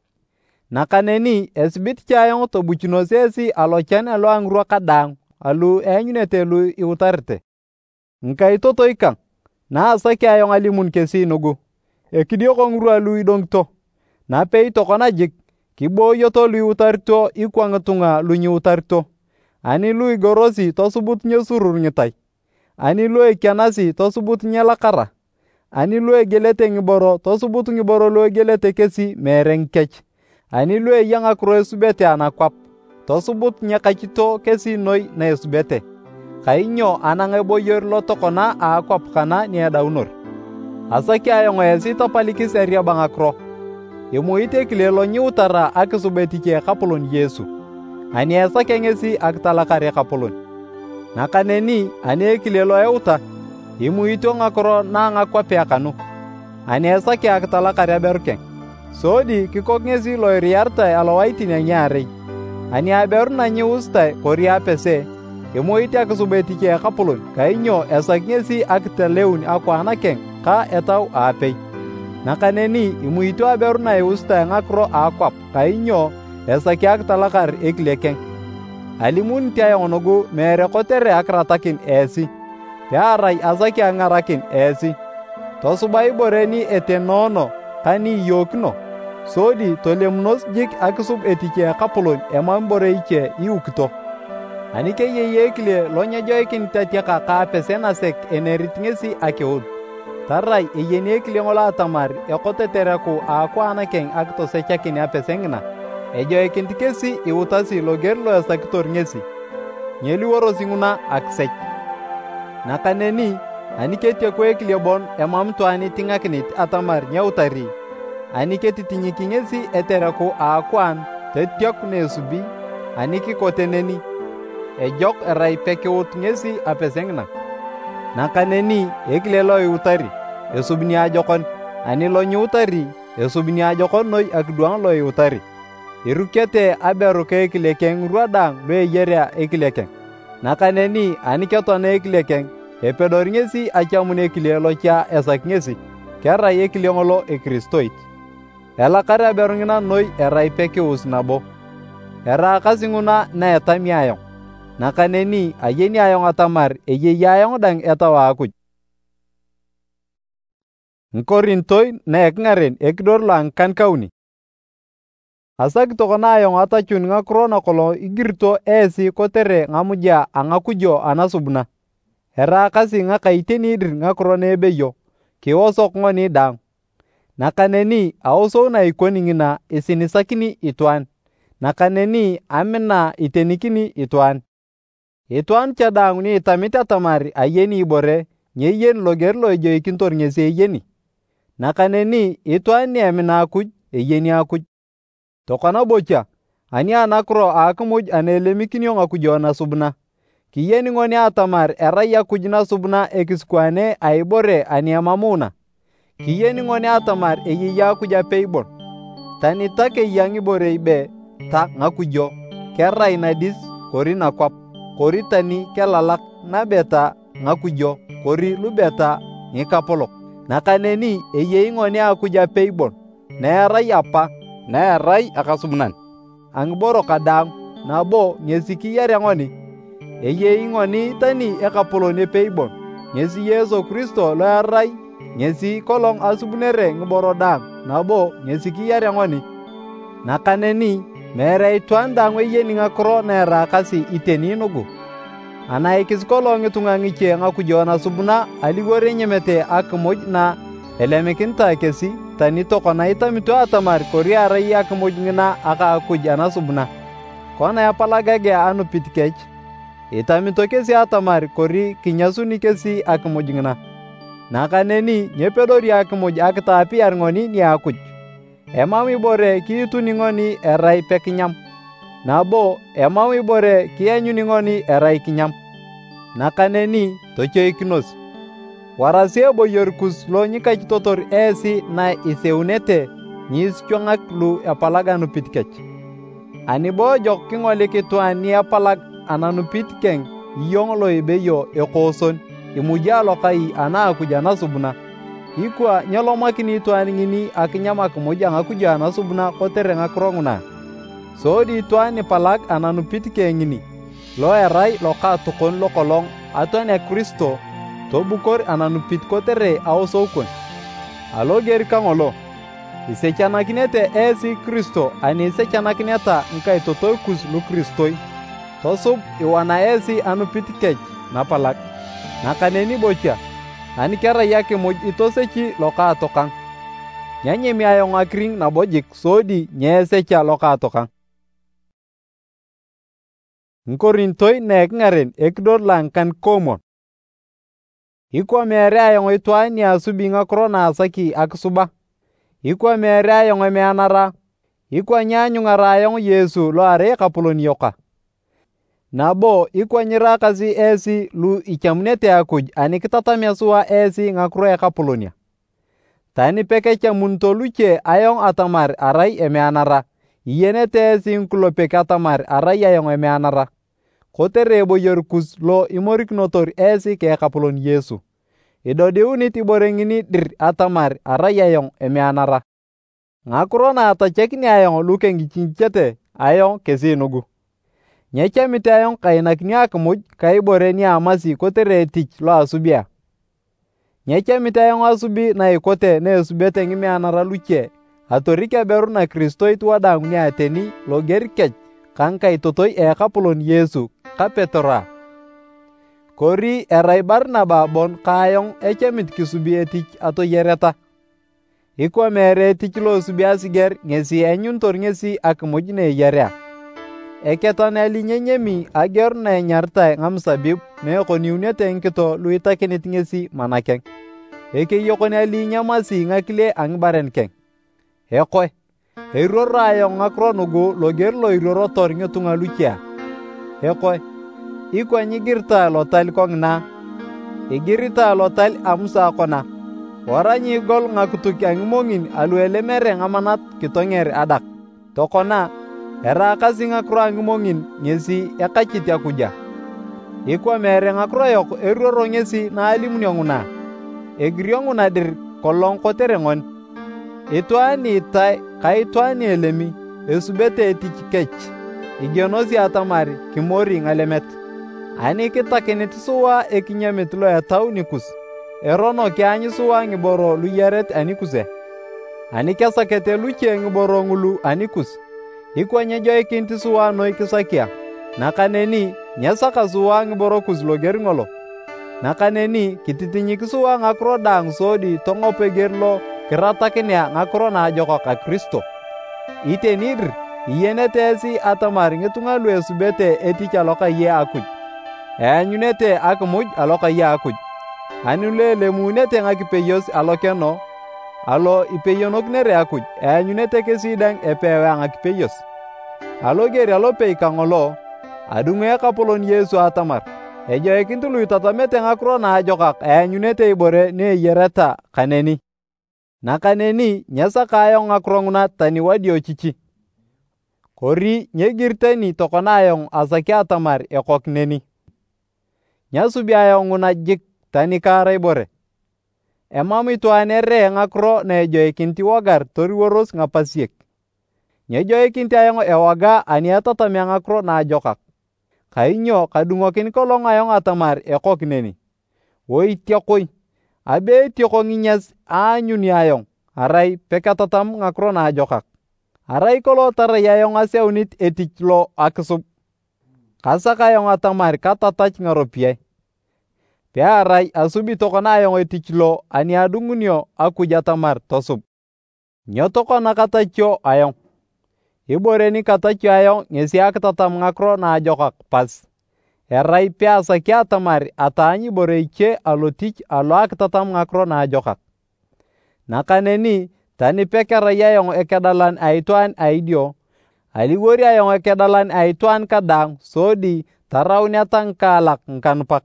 Nakaneni esbit chayong tobuchinosesi alochan alo angrua kadang alu enyunete lu iutarite. Nkaitoto ikang. Na asaki ayong alimun kesi nugu. Ekidio kongrua lu idongto. Na pei tokona jik. Kiboyoto lu iutarito ikwa ngetunga lu nyiutarito. Ani lu igorosi tosubut nyesurur ngitai. Ani lu ekianasi tosubut nyelakara. Ani lu egelete ngiboro tosubut ngiboro lu egelete kesi mereng kech. Ani lu eyang akro esubete anakwap. Tosubut nyakachito kesi noi na esubete. Kainyo anang eboyer lo tokona akwap kana ni edaunor. Asaki ayong esi topalikis eria bangakro. Imuite kilelo nyiutara akisubetike ekapolon Yesu. Ani esake ngesi akitalakari ekapolon. Nakaneni ani ekilelo euta. Imuito ngakro na ngakwape akanu. Ani esake akitalakari aberukeng. Sodi kikok ngesi lo iriarta alawaitin anyarei. Ani aberu na nyiusta kori apese. Imuite akisubetike ekapolon. Kainyo esak ngesi akiteleun akwa anakeng ka etau apei. Nakaneni imuito aberu na eusta ngakro akwap. Kainyo esaki akitalakar ekilekeng. Alimun tiayong nugu mere kotere akratakin esi. Pearai asaki angarakin esi. Tosubai boreni etenono kani yokno. Sodi tolemnos jik akisub etike ekapolon emam boreiche iukito. Anike yeyekile lonyajoikin tatiaka kaapese nasek enerit ngesi akeud. Tarai eyenekile ngola atamar ekotetereku akwa anakeng akitosechakin apesengna. Ejoikin tikesi iutasi loger lo esakitor ngesi. Nyeli worosi nguna aksech. Nakaneni anike tekweekile bon emam tuani tingakinit atamar nyautari. Anike titinyiki ngesi etereku akwan tetiak nesubi aniki koteneni. Ejok erai pekeut ngesi apesengna. Nakaneni ekile lo iutari esubni ajokon. Ani lo nyiutari esubni ajokon noi akduang lo iutari. Irukete aberu ke ekilekeng ruadang lo eyeria ekilekeng. Nakaneni ani ketona ekilekeng epedori ngesi achamun ekile lo cha esak ngesi. Kerai ekile ngolo ekristoit. Elakari aberu ngina noi erai pekeus nabo. eraakasi ng'una na etami ayong, nakaneni ayeni ayong atamar eyei ayong dang Etau a Akuj. Ng'Korintoi na eking'aren ekidor lo a ng'ikan-kauni. Asaki tokona ayong atachun ng'akiro nakolong igirito esi kotere ng'amuja a ng'akujo anasubuna. Eraakasi ng'akai teni dir ng'akiro na ebeyo, kiosok ng'oni daang. Nakaneni aosou na ikoni ng'ina isinisakini itwaan, nakaneni amina itenikini itwaan. Itwaan cha daang ni itamit atamar ayeni ibore, nyeyeni loger lo ejoikinitor ng'esi eyeni. Nakaneni itwaan ni emina Akuj, eyeni Akuj. Tokona bocha, ani anakiro a akimuj ana elemikinio ng'akujo nasubuna. Kiyeni ng'oni atamar erai Akuj nasubuna ekisikwane a ibore ani emamuna. Kiyeni ng'oni atamar eyei Akuj apei bon. Tani ta keya ng'iborei be ta ng'akujo, kerai nadis kori nakwap, kori tani kelalak nabe ta ng'akujo kori lubeta ng'ikapolok. Nakaneni eyei ng'oni Akuj apei bon, na erai Apa, na erai akasubunan. Ang'iboro kadaang nabo ng'esi kiyarea ng'oni. Eyei ng'oni tani Ekapolon epei bon, ng'esi Yesu Kristo lo erai ng'esi kolong asubunere ng'iboro daang nabo ng'esi kiyarea ng'oni. Nakaneni meere itwaan daang eyeni ng'akiro na eraakasi iteni nugu. Anaikis kolong ng'itung'a ng'iche ng'akujo nasubuna aliwor enyemete akimuj na elemikinita kesi tani tokona itamito atamar kori arai akimuj ng'ina aka Akuj anasubuna. Kona epalagage anupit kech, itamito kesi atamar kori kinyasuni kesi akimuj ng'ina. Nakaneni nyepedori akimuj akitaapiar ng'oni nia Akuj. Emam ibore kiituni ng'oni erai pekinyam, nabo emam ibore kianyuni ng'oni erai kinyam. Nakaneni tochoikinos. Warasi eboyor kus lo nyikachitotor esi na iseunete ng'isichwang'ak lu epalag anupit kech. Ani boojok king'olik itwaan ni epalag ananupit keng iyong lo ibeyo ekooson imuja alokai ana Akuj anasubuna. Ikwa nyolomakini itwaan ng'ini akinyam akimuj a ng'akujo anasubuna kotere ng'akiro ng'una. Sodi itwaan ipalag ananupit keng ng'ini, lo erai lokaatukon lokolong atoania Kristo tobukor ananupit kotere aosou kon. Aloger kang'olo, isechanakinete esi Kristo ani isechanakineta ng'ikaitotoi kus lukristoi, tosub iwana esi anupit kech napalag. Nakaneni bocha, ani kerai akimuj itosechi lokaatokang. Nyanyemi ayong akiring nabojik sodi nyeesecha lokaatokang. Ng'Korintoi na eking'aren ekidor lo a ng'ikan-komon. Ikwa meere ayong itwaan ni asubi ng'akiro na asaki akisuba. Ikwa meere ayong emeanara. Ikwa nyaanyung'ara ayong Yesu lo arai Ekapolon yoka. Nabo ikwa nyiraakasi esi lu ichamunete Akuj ani kitatamia sua esi ng'akiro Ekapolonia. Tani pekechamunito luche ayong atamar arai emeanara, iyenete esi ng'kulopek atamar arai ayong emeanara, kotere eboyor kus lo imorikinotor esi ka Ekapolon Yesu. Idodiunit ibore ng'ini dir atamar arai ayong emeanara. Ng'akiro na atachakini ayong lu keng'ichinchete ayong kesi nugu. Nyechamit ayong kainakini akimuj ka ibore ni amasi kotere etich lo asubia. Nyechamit ayong asubi na ikote na esubete ng'imeanara luche atorik eberu na Kristoit wadaang ni ateni loger kech ka ng'ikaitotoi a Ekapolon Yesu ka Petero a. Kori erai Barnaba bon ka ayong echamit kisubi etich atoyareta. Ikwa meere etich lo esubi asiger ng'esi enyunitor ng'esi akimuj na eyarea. Eketan alinyenyemi ageor na enyaritae ng'amusabib na ekoniunete ng'ikito lu itakinit ng'esi manakeng. Ekeyokon alinyamasi ng'akile a ng'ibaren keng. Ekoe, eiroro ayong ng'akiro nugu loger lo irorotor ng'itung'a luche a. Ekoe, ikwa nyigiritae lotal kong'ina, igiritae lotal a Musa kona, wara nyigol ng'akituk a ng'imong'in alu elemere ng'amanat kitong'er adak. Tokona, eraakasi ng'akiro a ng'imong'in ng'esi ekachit Akuja. Ikwa meere ng'akiro yok eruoro ng'esi na alimunio ng'una, egirio ng'una dir kolong kotere ng'on. Itwaan ni itae ka itwaan ni elemi esubete etich kech, igenosi atamar kimori ngalemet. Ani kitakinit suwa ekinyamit lo etau nikus, erono kianyi suwa ngiboro luyaret anikuse. Ani kesakete luche ngiboro ngulu anikus, ikwenye joikinti suwa noi kisakia, nakaneni nyesaka suwa ngiboro kus loger ngolo. Nakaneni kititinyiki suwa ngakro dang sodi tongopeger lo kiratakinia ngakro naajokok a Kristo. Itenir iyenetesi atamar ngitunga lu esubete etich alokaye akuj, eanyunete akimuj alokaye akuj. Ani lu elemunete ngakipeyos alokeno, alo ipeyonoknere akuj, eanyunete kesidang epewe ngakipeyos. Aloger alopei kangolo, adungu ekapolon Yesu atamar ejoikintu lu itatamete ngakro naajokak eanyunete ibore neeyereta kaneni. Nakaneni nyesaka ayong ngakro nguna tani wadio chichi. Kori nyegirteni tokona ayong asaki atamar ekok neni. Nyasubi ayong nguna jik tani kara ibore. Emam itwaan ere ngakro na ejoikinti wagar toriworos ngapasiek. Nyejoikinti ayong ewaga ani etatamia ngakro naajokak. Kainyo kadungokin kolong ayong atamar ekok neni. Woi tiakoi, abe tiako nginyas aanyuni ayong, arai pekatatam ngakro naajokak. Arai kolo tarai ayong aseunit etich lo akisub. Kasak ayong atamar katatach ngaropiai. Pe arai asubi tokona ayong etich lo ani adungunyo akuj atamar tosub. Nyo tokona katachyo ayong. Ibore ni katachyo ayong ngesi akitatam ngakro naajokak pas. Erai pe asaki atamar ataanyi bore iche alotich alo akitatam ngakro naajokak. Nakaneni tani pekerai ayong ekedalan aitwaan aidio, aliwori ayong ekedalan aitwaan kadang sodi tarauneta ngkalak ngkanpak.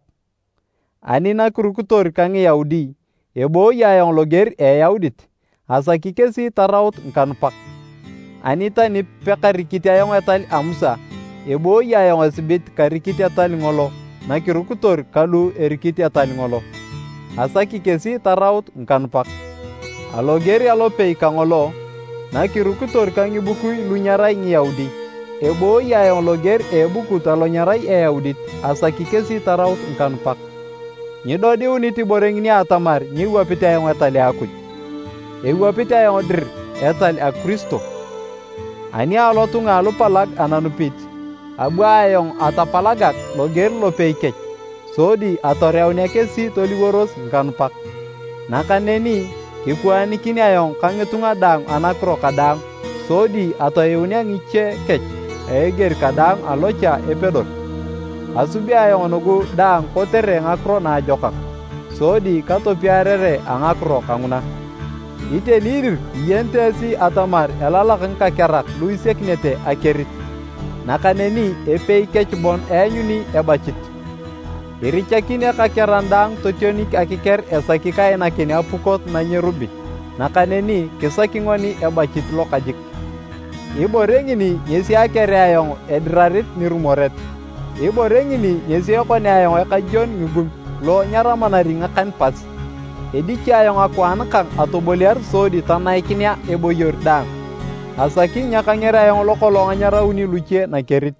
Ani nakurukutor kang Yaudi, eboi ayong loger Yaudit, asaki kesi taraut ngkanpak. Ani tani pekarikiti ayong etali Musa, eboi ayong esibit karikiti etali ngolo, nakirukutor kalu erikiti etali ngolo. Asaki kesi taraut ngkanpak. Alogeri alopei kangolo, nakirukutor kang ibukui lunyarai ngiyaudi. Eboi ayong loger ebukut alonyarai Yaudit, asaki kesi taraut ngkanpak. Nyidodi uniti borengini atamar nyiwapiti ayong etali akuj. Ewapiti ayong dir etali a Kristo. Ani alotunga alupalag ananupit, abu ayong atapalagak loger lopei kech, sodi atoreaunia kesi toliworos ngkanpak. Nakaneni kikuanikini ayong kangitunga dang anakro kadang, sodi atoyeunia ngiche kech, eger kadang alocha epedor. Asubi ayong nugu dang kotere ngakro naajokak, sodi katopiarere angakro kanguna. Itenir iyentesi atamar elalak ngkakerak luiseknete akerit. Nakaneni epei kechbon eanyuni ebachit. Irichakin ekakeran dang totionik akiker esaki kainakin apukot na nyerubi. Nakaneni kisaki ngoni ebachit lokajik. Iborengini nyesi akere ayong edirarit nirumoret. Iborengini nyesi ekone ayong ekajon ngibum lo nyaramanari ngakan pas. Ediki ayong akuan kang atoboliar sodi tanaikinia eboyor dang. Asaki nyakangere ayong lokolong nyarauni luche nakerit.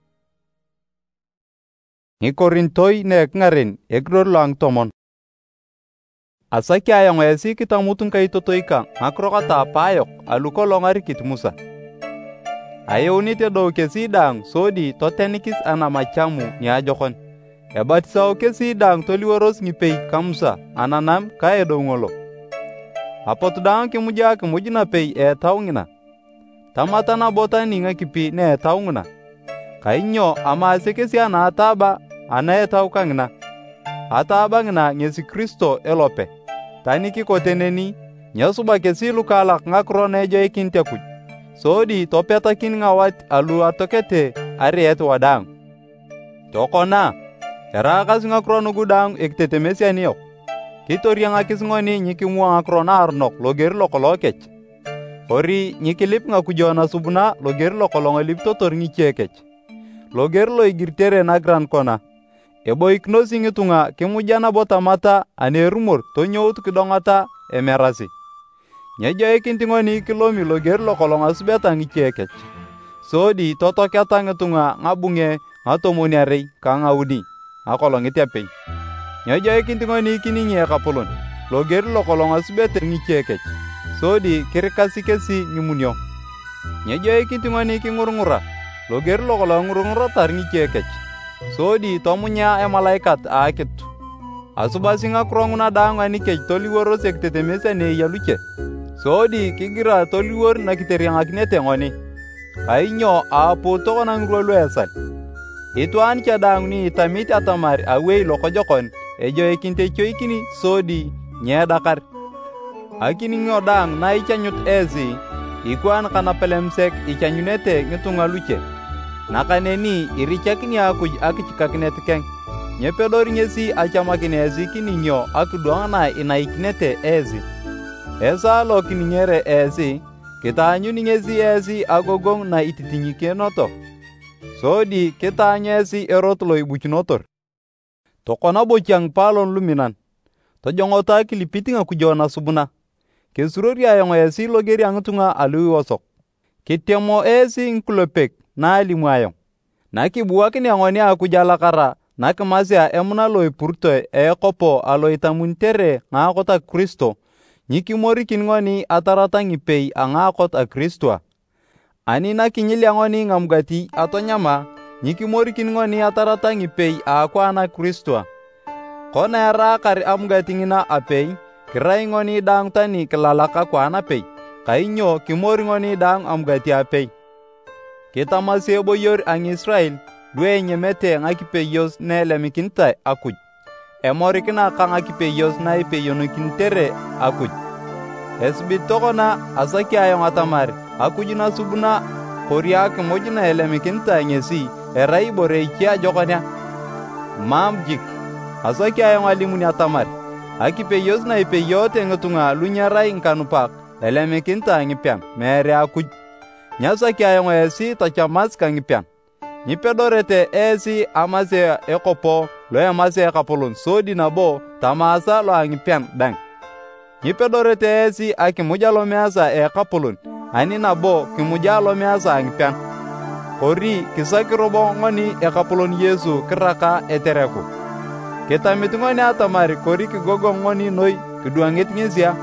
Ngikorintoi nek ngarin ekdor lang tomon. Asaki ayong esi kita mutun kay totoika ngakro kata payok alukolong arikit Musa. Ayauni te do kesi dang sodi totenikis anamachamu niajokon. Ebatisao kesi dang toliworos ngipei kamsa ananam kae do ngolo. Apot dang kimuja kimujina pei taungina. Tamatana botani ngakipi ne taungina. Kainyo ama sekesi ana ataba ana tau kangina. Ataba ngina ngesi Kristo elope. Taniki koteneni nyasuba kesi lukalak ngakro nejo ikintekuj. Sodi topetakin ngawat alu atokete ariet wadang. Tokona erakas ngakro nugudang ektetemesian yok. Kitori ngakis ngoni nyikimua ngakro na arnok loger lokolokech. Kori nyikilip ngakujona subuna loger lokolongelip totor ngichekech. Loger lo igirtere na gran kona. Ebo iknosi ngitunga kimujana botamata anerumor tonyout kidongata emerasi. Nyejo ekintingoni kilomi loger lokolong asubeta ngichekech. sodi totoketa ngitunga ngabunge ngatomoniarei ka ngauni akolongit apei. Nyejoikinit ngoni kiningi Ekapolon loger lokolong asubete ngichekech sodi kirikasi kesi ngimunio. Nyejoikinit ngoni kingurngura loger lokolong ngurnguratar ngichekech sodi tomunya emalaikat aakitu. Asubasi ngakuro nguna daang anikech toliworosek tetemesa neeya luche sodi kigira toliwor nakiteryangakinete ngoni kainyo aapu tokona ngirwa luesal. Itwaan cha daang ni itamit atamar awei lokojokon ejoikinit echoikini sodi nyedakar. Akiningo daang na ichanyut esi ikwaan kanapelemsek ichanyunete ngitunga luche nakaneni irichakini Akuj akichikakinet keng. Nyepedori ngesi achamakin esi kininyo akidwang na inaikinete esi. Esa lo kiningere esi kitaanyuni ngesi esi agogong na ititinyikenoto sodi kitaanyu esi erot lo ibuchunotor. Tokona bochang palon luminan tojongota kilipiti ngakujona subuna kesurori ayong esi logeri angitunga alui wasok. Kitemo esi nkulopek na alimu ayong nakibuwakin angoni Akuj alakara nakimasia emuna lo ipurto ekopo alo itamuntere ngakot a Kristo nyikimorikin ngoni atarata ngipei angakot a Kristoa. Ani nakinyilya ngoni ngamgati atonyama nyikimorikin ngoni atarata ngipei aakwana Kristoa. Kona erakar amgati ngina apei kirai ngoni daang tani kilalaka kwana pei kainyo kimori ngoni daang amgati apei. Kitamasi eboyor ang Israel lue nyemete ngakipeyos na elemikintai Akuj emorikina ka ngakipeyos na ipeyonokintere Akuj. Esibit tokona asaki ayong atamar Akuj na subuna kori akimuj na elemikintai ngesi erai bore ichi ajokonia. Mam jik asaki ayong alimuni atamar akipeyos na ipeyote ngitunga lunyarai nkanupak elemikintai ngipian mere Akuj. Nyasaki ayong esi tochamas ka ngipian. Nyipedorete esi amase ekopo lo emase Ekapolon sodi nabo tamasa lo angipian dang. Nyipedorete esi akimuja lo measa Ekapolon ani nabo kimuja lo measa angipian. Kori kisaki robo ngoni Ekapolon Yesu kiraka etereku. Kitamit ngoni atamari kori kigogo ngoni noi kiduangit ngisia.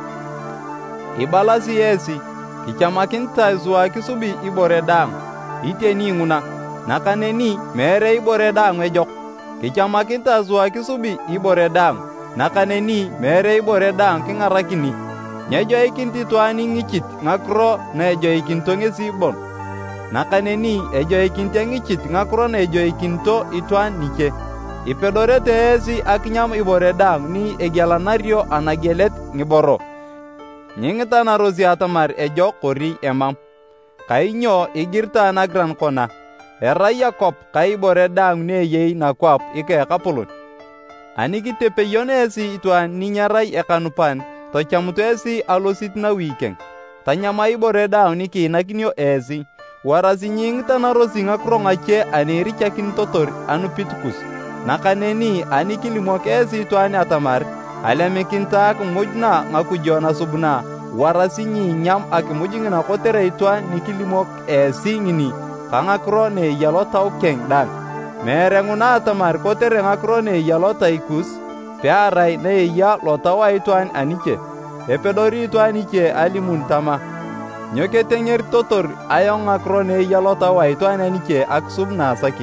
Ibalasi esi kichamakinta zua kisubi ibore daang iteni nguna nakaneni mere ibore daang ejok. Kichamakinta zua kisubi ibore daang nakaneni mere ibore daang kingarakini. Nyejoikinti twani ngichit ngakro na ejoikinto ngesi bon nakaneni ejoikinti ngichit ngakro na ejoikinto itwan nike. Ipedorete esi akinyam ibore daang ni egelanario anagelet ngiboro. Nyingita na rosi atamar ejok kori emam kainyo igirta nagran kona era Yakob kaibore daang neyei nakwap ike Ekapolon. Ani kitepeyon esi itwan ninyarai ekanupan tochamutu esi alosit na wikeng tanyama ibore daang nikiinakinyo esi warasi nyingita na rosi ngakro ngache ani richakin totor anupitkus nakaneni ani kilimok esi itwan atamar alemikinta akimujna ngakujona subuna warasi nyam akimujingina kotere itwa nikilimok esi ngini kangakro ne yalota ukeng dang mere nguna atamar kotere ngakro ne yalota ikus pearai ne ya lotawa itwan anike epedori itwan ike alimun tama nyoke tenger totor ayong ngakro ne yalota wa itwan anike aksubna saki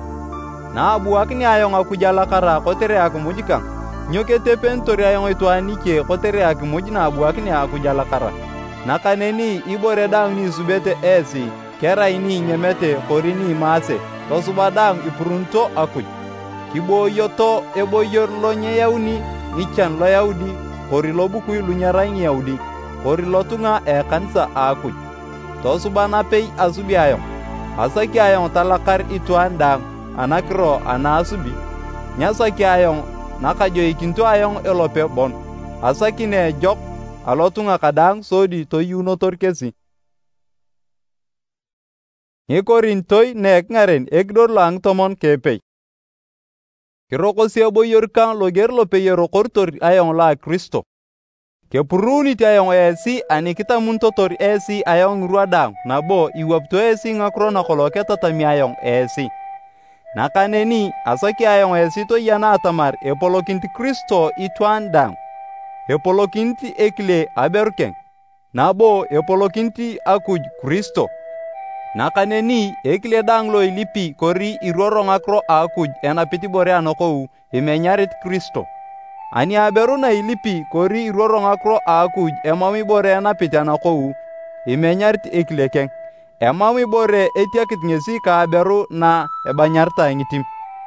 na buakni ayong akujala kara kotere akimujikang nyoke tepen tori ayong itwanike kotere akimujina abuakini akujala kara nakaneni ibore daang ni subete esi kera ini nyemete korini maase to suba daang ipurunto Akuj kiboyoto eboyor lo nyeyauni ichan lo Yaudi kori lo bukui lunyarai Yaudi kori lo tunga kansa Akuj to suba napei asubi ayong asaki ayong talakar itwan daang anakro anasubi nyasaki ayong nakajoikinto ayong elope bon asaki ne jok alotunga kadang sodi to yunotor kesi. Ngikorintoi nek ngaren ekdor lang tomon kepei. Kiroko siya boyor kang loger lope yero kortor ayong la Kristo. Kepurunit ayong esi ani kitamuntotor esi ayong ruadang nabo iwapto esi ngakro nakolo ketatami ayong esi. Nakaneni asaki ayong esi toyana atamar epolokinti Kristo itwan dang. Epolokinti ekile aberkeng. Nabo epolokinti akuj Kristo. Nakaneni ekile dang lo ilipi kori iroro ngakro akuj enapiti bore anokou imenyarit Kristo. Ani aberu na ilipi kori iroro ngakro akuj emami bore enapiti anokou imenyarit ekile keng. Emami bore etiakit ngesi ka aberu na ebanyarta ngitim.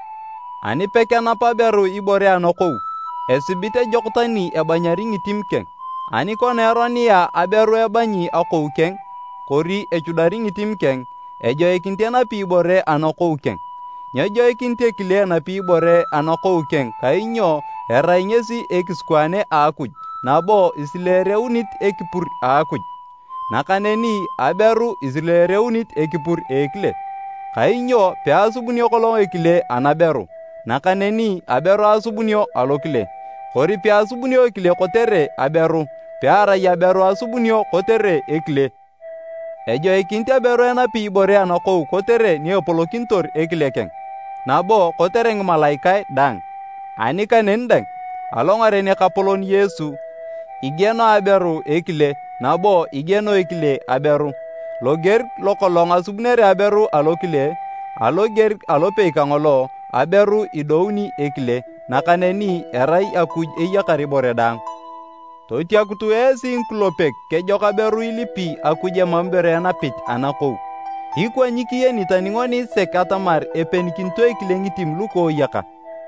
Ani pekenapa beru ibore anokou esibite jokutani ebanyari ngitim keng. Ani koneronia aberu ebanyi akou keng kori echudari ngitim keng ejoikinte napi ibore anokou keng. Nyejoikinte kile napi ibore anokou keng kainyo erai ngesi ekiskwane akuj nabo isilereunit ekipur akuj. Nakaneni aberu isilereunit ekipur ekile. Kainyo peasubunio kolong ekile anaberu. Nakaneni aberu asubunio alokile. Kori peasubunio ekile kotere aberu. Pearai aberu asubunio kotere ekile. Ejoikinte aberu enapi ibore anokou kotere niepolokintor ekile keng. Nabo kotere ngmalaikai dang. Ani kanen dang. Alongaren ekapolon Yesu. Igeno aberu ekile. Nabo igeno ekile aberu. Loger lokolong asubunere aberu alokile. Aloger alopei kangolo aberu idouni ekile. Nakaneni erai akuj eyakari bore dang. Totiakutu esi nkulopek kejok aberu ilipi akuj emambere enapit anakou. Ikwanyikiyeni taningoni sek atamar epenikinto ekile ngitim luko yaka.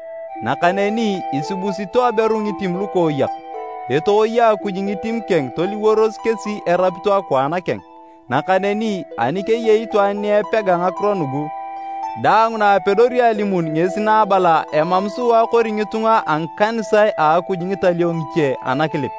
Nakaneni isibusito aberu ngitim luko yak. Etoya akuj ngitim keng toliworos kesi erapito akwana keng. Nakaneni anikeye itwan ni epega ngakro nugu. Dang na pedori alimun ngesi na bala emamsu akori ngitunga angkanisai akuj ngitalio ngiche anakilip.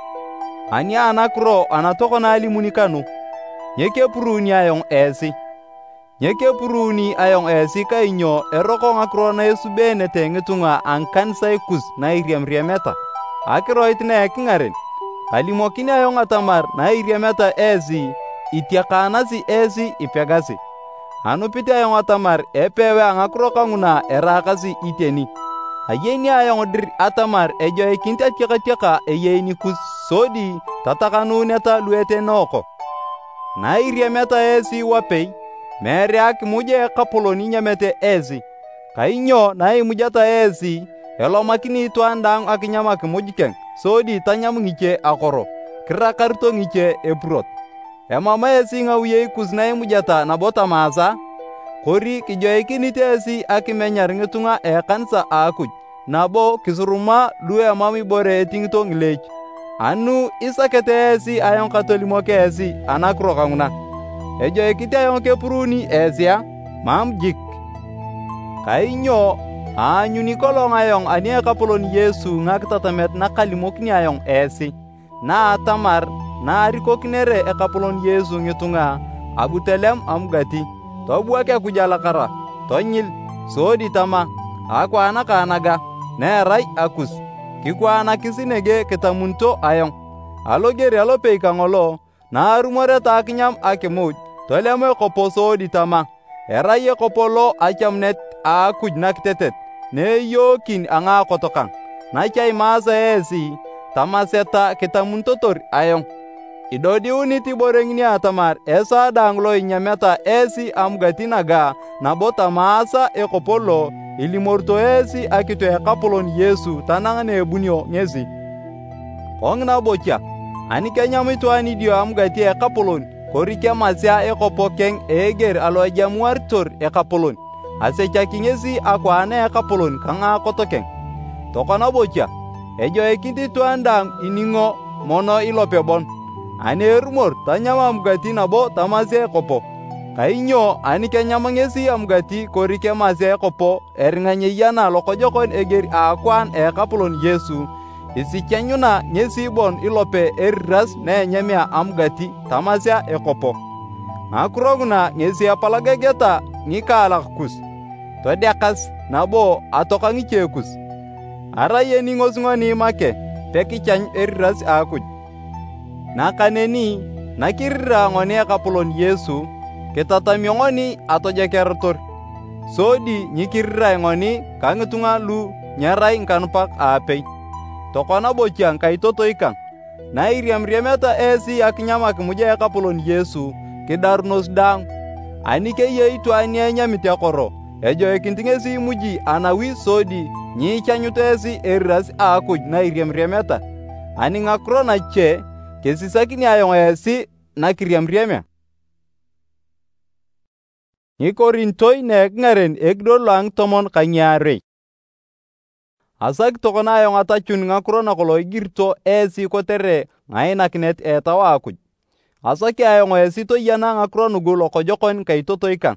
Ani anakro anatoko na alimuni kanu. Nyeke puruni ayong esi. Nyeke puruni ayong esi kainyo eroko ngakro na esubene te ngitunga angkanisai kus na iriamriameta. Akiroit na ekingaren. Alimokini ayong atamar na iriameta esi itiakanasi esi ipegasi. Anupiti ayong atamar epewe angakro kanguna erakasi iteni. Ayeni ayong dir atamar ejoikinti atiaka eyeni kus sodi tatakanuneta luetenoko. Na iriameta esi wapei mere akimuje ekapoloni nyamete esi. Kainyo na imujata esi elomakini itwan dang akinyama kimujikeng sodi tanyam ngiche akoro. Kirakarito ngiche epurot. Emama esi ngawiyei kus na imujata nabota masa. Kori kijoikinit esi akimenyar ngitunga kanisa akuj. Nabo kisuruma lu emami bore etingito ngilech. Anu isakete esi ayong katolimoke esi anakro kanguna. Ejoikite ayong kepuruni esia mam jik. Kainyo anyuni kolong ayong ani ekapolon Yesu ngakitatamet nakalimokini ayong esi. Na atamar na arikokinere ekapolon Yesu ngitunga abutelem amgati. Tobuake akujalakara tonyil sodi tama akwana kanaga nerai akus. Kikwana kisinege kitamunto ayong. Alogeri alopei kangolo na arumore ta akinyam akimuj tolemo ekopo sodi tama. Erai ekopolo achamnet akuj nakitetet. Ne yokin anga kotokang. Nachai masa esi tamaseta kitamuntotor ayong. Idodiuni tiborengini atamar esa danglo inyameta esi amgatinaga nabota masa ekopolo ilimorto esi akito ekapolon Yesu tanangane ebunio ngesi. Kongna bocha ani kenyamito ani dio amgati ekapolon korike masya ekopo keng eger alo jamuartor ekapolon. Asechaki ngesi akwane ekapolon kanga kotokeng. Tokona bocha ejoikinti tuandang iningo mono ilopebon. Ani erumor tanyama amgati nabo tamasya ekopo. Kainyo ani kenyama ngesi amgati korike masya ekopo eringanyeyiana lokojokon eger akwan ekapolon Yesu. Isichenyuna ngesi bon ilope eriras nenyemia amgati tamasya ekopo. Ngakuroguna ngesi apalagegeta ngikalak kus. Todiakas nabo atoka ngiche kus. Ara yeni ngosngoni make. pekichany eriras a Akuj. Nakaneni nakirira ng'oni Ekapolon Yesu kitatamio ng'oni atojekertor, sodi nyikirira ng'oni ka ng'itung'a lu nyerai ng'ikanupak aapei. Tokona bocha ng'ikaitotoi kang, na iriamriameta esi akinyam akimuja Ekapolon Yesu kidarunos daang. Ani keyei itwaan ni enyamit ekoro, ejoikinit ng'esi imuji anawi sodi nyiichanyut esi eriras a Akuj na iriamriameta. Ani ng'akiro nache kesisakini ayong esi nakiriamriamia. Ng'ikorintoi na eking'aren ekidor lo ang'tomon ka ngiarei. Asaki tokona ayong atachun ng'akiro nakolong igirito esi kotere ng'ainakinet Etau a Akuj. Asaki ayong esi toyena ng'akiro nugu lokojokon kaitotoi kang.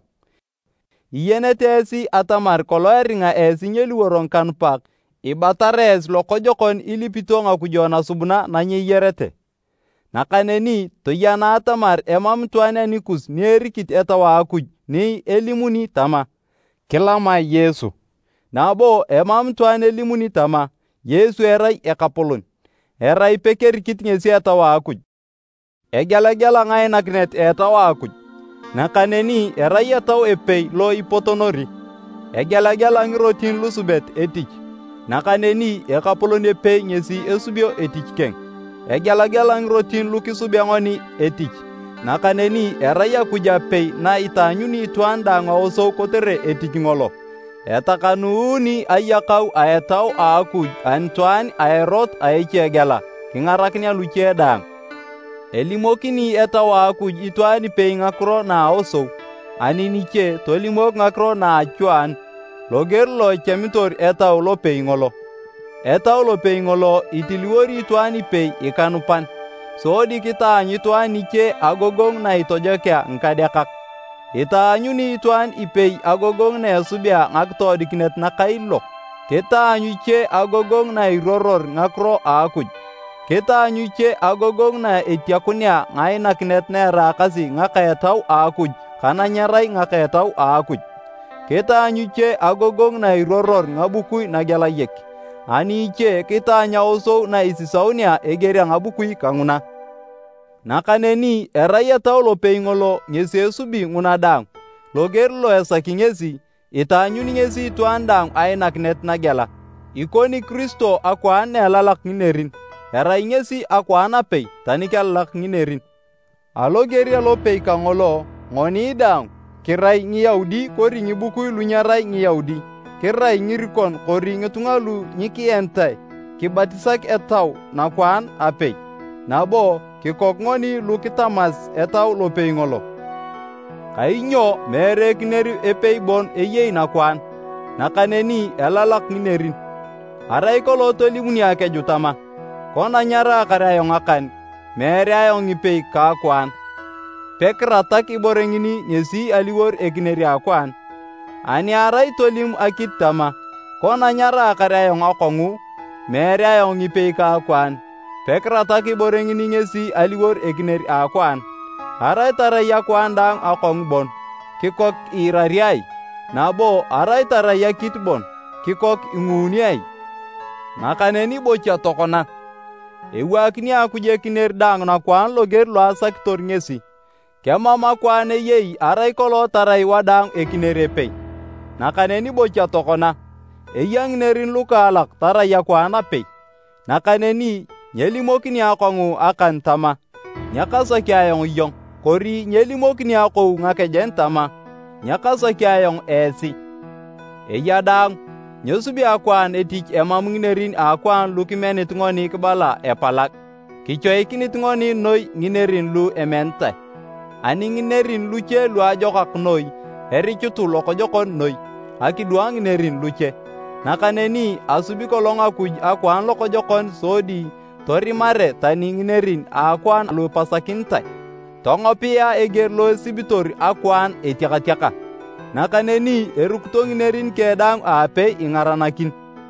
Iyenete esi atamar kolong eringa esi nyeliworo ng'ikanupak, ibatara esi lokojokon ilipito ng'akujo nasubuna na nyeyarete. Nakaneni toyena atamar emam itwaan anikus ni erikit Etau a Akuj ni elimuni tama, kilama Yesu. Nabo emam itwaan elimuni tama, Yesu erai Ekapolon, erai pekerikit ng'esi Etau a Akuj. Egelegela ng'ainakinet Etau a Akuj, nakaneni erai Etau epei lo ipotonori. Egelegela ng'irotin lusubet etich, nakaneni Ekapolon epei ng'esi esubio etich keng. Egelegela ng'irotin lukisubia ng'oni etich, nakaneni erai Akuj apei na itaanyuni itwaan daang aosou kotere etich ng'olo. Etakanuuni ayakau a Etau a Akuj anitwaan a erot a echegela king'arakinia luche daang. Elimokini Etau a Akuj itwaan ipei ng'akiro na aosou, ani niche tolimok ng'akiro na achwaan loger lo echamitor Etau lopei ng'olo. Etau lopei ng'olo itiliwori itwaan ipei ikanupan, sodi kitaany itwaan niche agogong na itojokea ng'ikadekak. Itaanyuni itwaan ipei agogong na esubia ng'akitoodikinet nakailo. Kitaanyu iche agogong na iroror ng'akiro a Akuj. Kitaanyu iche agogong na etiakunia ng'ainakinet na eraakasi ng'aka Etau a Akuj kana nyerai ng'aka Etau a Akuj. Kitaanyu iche agogong na iroror ng'abukui nagelayek. Ani iche kitaany aosou na isisaunia eger a ng'abukui kang'una. Nakaneni erai Etau lopei ng'olo ng'esi esubi ng'una daang, loger lo esaki ng'esi itaanyuni ng'esi itwaan daang ainakinet nagela. Ikoni Kristo akwaan na elalak ng'inerin, erai ng'esi akwaan apei tani kelalak ng'inerin. Aloger alopei kang'olo ng'oni daang kirai Ng'iyaudi kori ng'ibukui lu nyerai Ng'iyaudi, kirai ng'irikon kori ng'itung'a lu nyikienitae, kibatisak Etau nakwaan apei, nabo kikok ng'oni lu kitamas Etau lopei ng'olo. Kainyo mere kineri epei bon eyei nakwaan, nakaneni elalak ng'inerin. Arai kolong tolimuni akeju tama, kona nyaraakar ayong akan, mere ayong ipei ka akwaan. Pekiratak ibore ng'ini ng'esi aliwor ekineri akwaan. Ani arai tolim akit tama, kona nyaraakar ayong akong'u, mere ayong ipei ka akwaan. Pekiratak ibore ng'ini ng'esi aliwor ekineri akwaan. Arai tarai akwaan daang akong'u bon, kikok iirariai, nabo arai tarai akit bon, kikok ing'uuniai. Nakaneni bocha tokona, ewaakini Akuj ekiner daang nakwaan loger lo asakitor ng'esi. Kemam akwaan eyei arai kolong tarai wadaang ekiner epei. Nakaneni bocha tokona, eya ng'inerin lukaalak tarai akwaan apei. Nakaneni nyelimokini akong'u akan tama, nyakasaki ayong iyong, kori nyelimokini akou ng'akejen tama, nyakasaki ayong esi. Eya daang, nyesubi akwaan etich emam ng'inerin akwaan lu kimenit ng'oni kibala epalak. Kichoikinit ng'oni noi ng'inerin lu emenitae. Ani ng'inerin luche luajokak noi, erichutu lokojokon noi, akidua ng'inerin luche. Nakaneni asubi kolong Akuj akwaan lokojokon sodi torimare tani ng'inerin akwaan lu pasakinitae. Tong'opia eger lo esibitor akwaan etiakatiaka. Nakaneni erukito ng'inerin kee daang aapei ing'aranakin.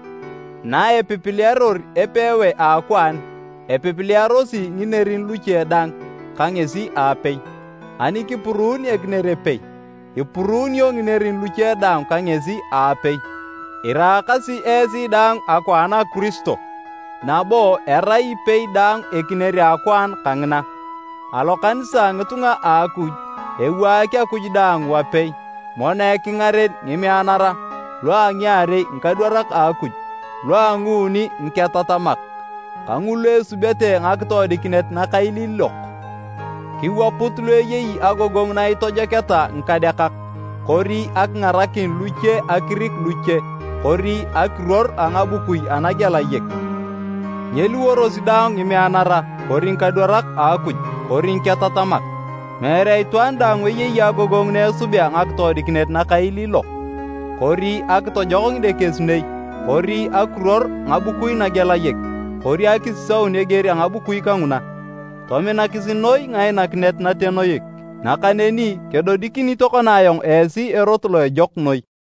Na epipiliaror epewe akwaan, epipiliarosi ng'inerin luche daang ka ng'esi aapei. Ani kipuruun ekiner epei, ipuruunio ng'inerin luche daang ka ng'esi aapei. Iraakasi esi daang akwaan a Kristo. nabo erai ipei dang ekineri akwan kang'ina. Alo kanisa ng'itung'a Akuj ewaaki Akuj dang wapei, mona eking'aren ng'imianara, lua ng'iarei ng'ikadwarak Akuj, lua ng'uni ng'iketatamak, kang'ulu esubete ng'akitoodikinet nakaililok. Kiwaput lu eyei agogong na itojoketa ng'ikadekak, kori aking'arakin luche akirik luche, kori akiruor ang'abukui anagelayek. Nyeliworos dang ng'imianara, kori ng'ikadwarak Akuj, kori ng'iketatamak. Mere itwaan dang eyei agogong na esubea ng'akitoodikinet nakaililok, kori akitojok ng'idekesunei, kori akiruor ng'abukui nagelayek, kori akisisaun eger ang'abukui kang'una. Tominakisin noi ng'ainakinet natenoyek, nakaneni kedodikini tokona ayong esi erot lo ejok noi.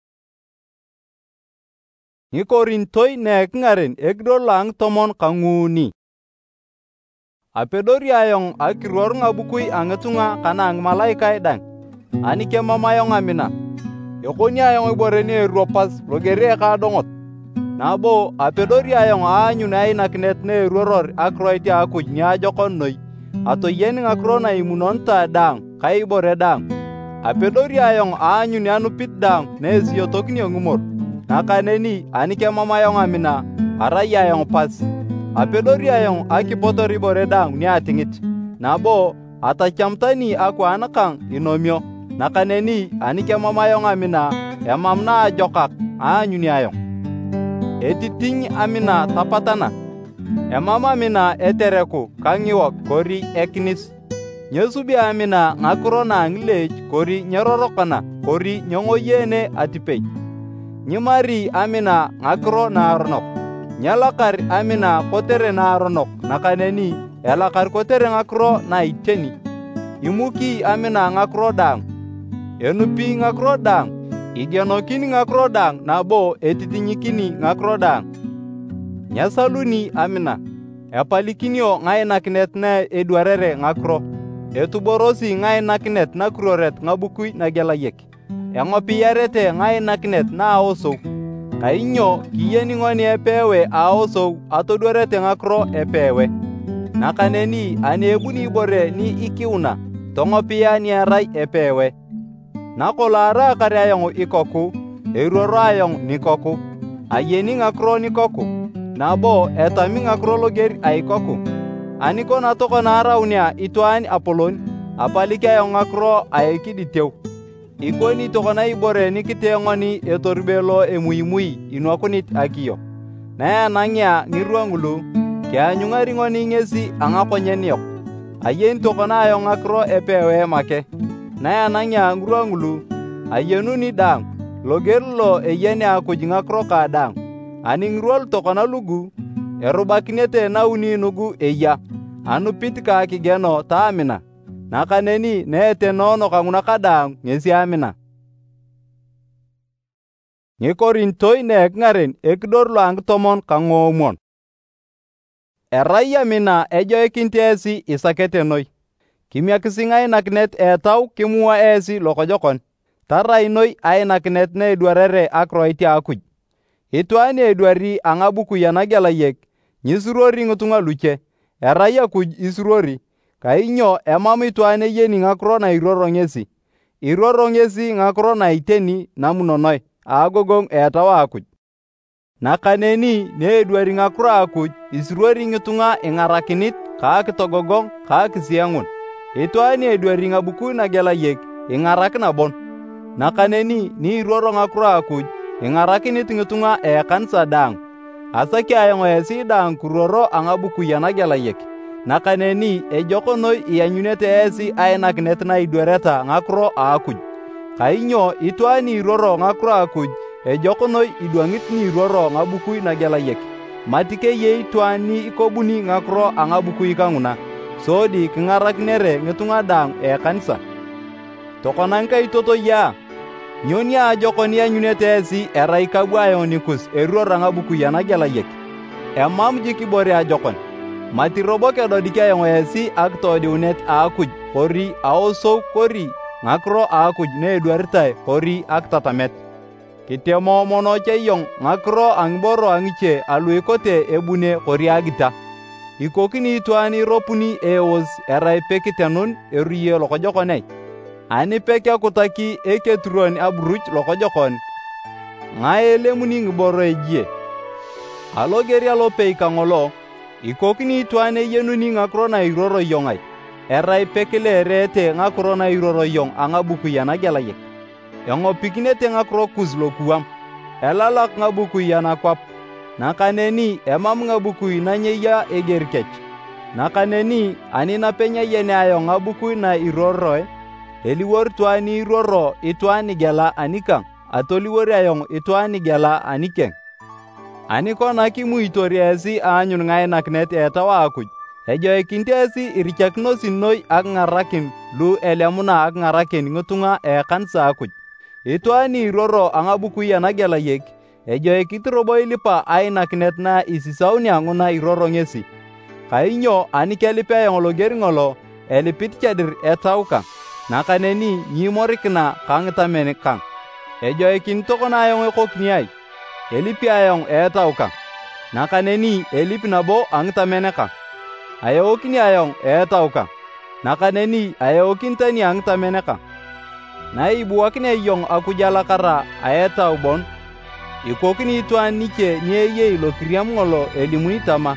Ng'ikorintoi na eking'aren ekidor lo ang'tomon kang'uni. Apedori ayong akiruor ng'abukui ang'itung'a kana ang'imalaikae dang, ani kemam ayong amina. Ekoni ayong ibore ni eruo pas loger ekadong'ot. Nabo apedori ayong aanyun ainakinet na eruoror akiroit a Akuj niajokon noi, atoyen ng'akiro na imunonita dang ka ibore dang. Apedori ayong aanyun anupit dang na esiotokinio ng'umor, nakaneni ani kemam ayong amina, arai ayong pas. Apedori ayong akipotor ibore dang ni atingit, nabo atachamtani akwaan kang inomio, nakaneni ani kemam ayong amina, emam na ajokak aanyuni ayong. Etitiny amina tapatana, emam amina etereku kang'iwok kori ekinis. Nyesubi amina ng'akiro na ang'ilech kori nyerorokana kori nyong'oyene atipei. Nyimari amina ng'akiro naaronok, nyelakar amina kotere naaronok, nakaneni elakar kotere ng'akiro na iteni. Imuki amina ng'akiro dang, enupi ng'akiro dang, igenokini ng'akiro dang nabo etitinyikini ng'akiro dang. Nyesaluni amina, epalikinio ng'ainakinet na edwarere ng'akiro, etuborosi ng'ainakinet nakuroret ng'abukui nagelayek, eng'opiyarete ng'ainakinet na aosou, kainyo kiyeni ng'oni epewe aosou atodwarete ng'akiro epewe. Nakaneni ani ebuni ibore ni ikiuna, tong'opia ni erai epewe. Nakolo araakar ayong ikoku, eruoro ayong nikoku, ayeni ng'akiro nikoku, nabo etami ng'akiro loger a ikoku. Ani kona tokona araunia itwaan apolon, apalik ayong ng'akiro a ekiditeu. Ikoni tokona ibore nikitee ng'oni etorbe lo emuimui inuakunit akiyo. Na enang'ia ng'irwa ng'ulu, kianyung'ari ng'oni ng'esi ang'akonyen yok. Ayeni tokona ayong ng'akiro epewe make. Na enang'ia ng'irwa ng'ulu, ayenuni dang, loger lo eyeni Akuj ng'akiro ka dang. Ani ng'irwa tokona lugu, erubakinete nauni nugu eya, anupit ka kigeno ta amina, nakaneni na etenono kang'una kadang ng'esi amina. Ng'ikorintoi na eking'aren ekidor lo ang'tomon kang'omon. Erai amina ejoikinit esi isakete noi, kimiakisi ng'ainakinet etau kimua esi lokojokon, tarai noi ainakinet na edwarere akiroit a Akuj. Itwaan edwari ang'abukui anagelayek, nyisuruori ng'itung'a luche, erai Akuj isuruori, kainyo emam itwaan eyeni ng'akiro na iruoro ng'esi. Iruoro ng'esi ng'akiro na iteni namunonoi agogong etau a Akuj. Nakaneni needwari ng'akiro a Akuj isuruori ng'itung'a ing'arakinit ka akitogogong ka akisiengun. Itwaan edwari ng'abukui nagelayek ing'arakina bon. Nakaneni ni iruoro ng'akiro a Akuj ing'arakinit ng'itung'a ekanisa dang. Asaki ayong esi dang kuruoro ang'abukui anagelayek, nakaneni ejoko noi ianyunete esi ainakinet na idwareta ng'akiro a Akuj. Kainyo itwaan iruoro ng'akiro a Akuj ejoko noi idwang'it ni iruoro ng'abukui nagelayek, mati keyei itwaan ni ikobuni ng'akiro a ng'abukui kang'una, sodi king'arakinere ng'itung'a dang ekanisa. Tokona ng'ikaitotoyia, nyoni ajokon ianyunete esi erai kabu ayong nikus eruoro ng'abukui anagelayek. Emam jik ibore ajokon, mati robo kedodik ayong esi akitoodiunet a Akuj kori aosou kori ng'akiro a Akuj na edwaritae kori akitatamet. kitemo mono cheyong ngakro angboro angche alu ikote ebune koriagita. Ikokini itwaan iropuni eos erai pekitenun eruye lokojokonei. Ani peke kutaki eketuron aburuch lokojokon. Ngae lemuni ngboro ejie. Alo geri alo peika ngolo, ikokini itwaan eyenuni ngakro na iroro yongai. Erai pekile erete ngakro na iroro yong angabuku yanagelayek. Yangopikinete ngakro kuzlo kuam. Elalak ngabuku yanakwap. Nakaneni emam ngabuku nanyeya egerkech. Nakaneni ani napenya yene ayo ngabuku na iroroe. Eliwor tuani iroro ituani gela anikang. Atoliwor ayong ituani gela anikeng. Aniko nakimu itoriasi anyun ngai naknet etawa akuj. Ejo ekintesi irichakno sinnoi ak ngarakin lu elemuna ak ngarakin ngutunga kansa akuj. Ituani iroro angabuku yanagelayek. Ejo ekitirobo ilipa ay naknet na isisauni anguna iroro ngesi. Kainyo anikelipe ayong loger ngolo elipit chadir etauka. Nakaneni nyimorikna kangtamen kang. Ejo ekintokona ayong ekokniai. Elipi ayong etauka. Nakaneni elipi nabo angtamen kang. Ayokini ayong etauka. Nakaneni ayokintani angtamen kang. Naibuwakini ayong akujalakara ayetaubon. Ikokini itwaan niche nyeye ilo kiriam ngolo elimuni tama.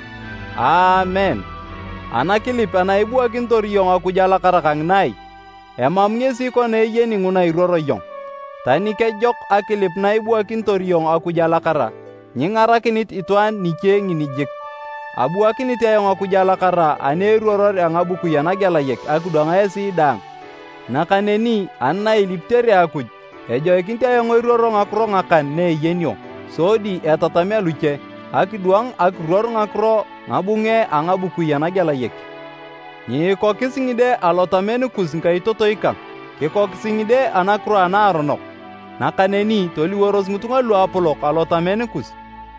Amen. Anakilip anaibuwakin toriyong akujalakara kang nai. Emam ngesi kone yeni nguna iroro yong. Tani kejok akilip naibuwakin toriyong akujalakara. Nyingarakinit itwaan niche nginijik. Abuwakinit ayong akujalakara aneruoror angabuku yanagelayek akudanga esi dang. Nakaneni anna iliptere akuj. Ejo ekinti ayong iruoro ngakro ngakan ne yenyo. Sodi etatame luche. Akiduang akruor ngakro ngabunge angabuku yanagelayek. Nyikokisingide alotameni kusinkai totoika. Kikokisingide anakro anaronok. Nakaneni toliworos ngutunga luapolok alotameni kus.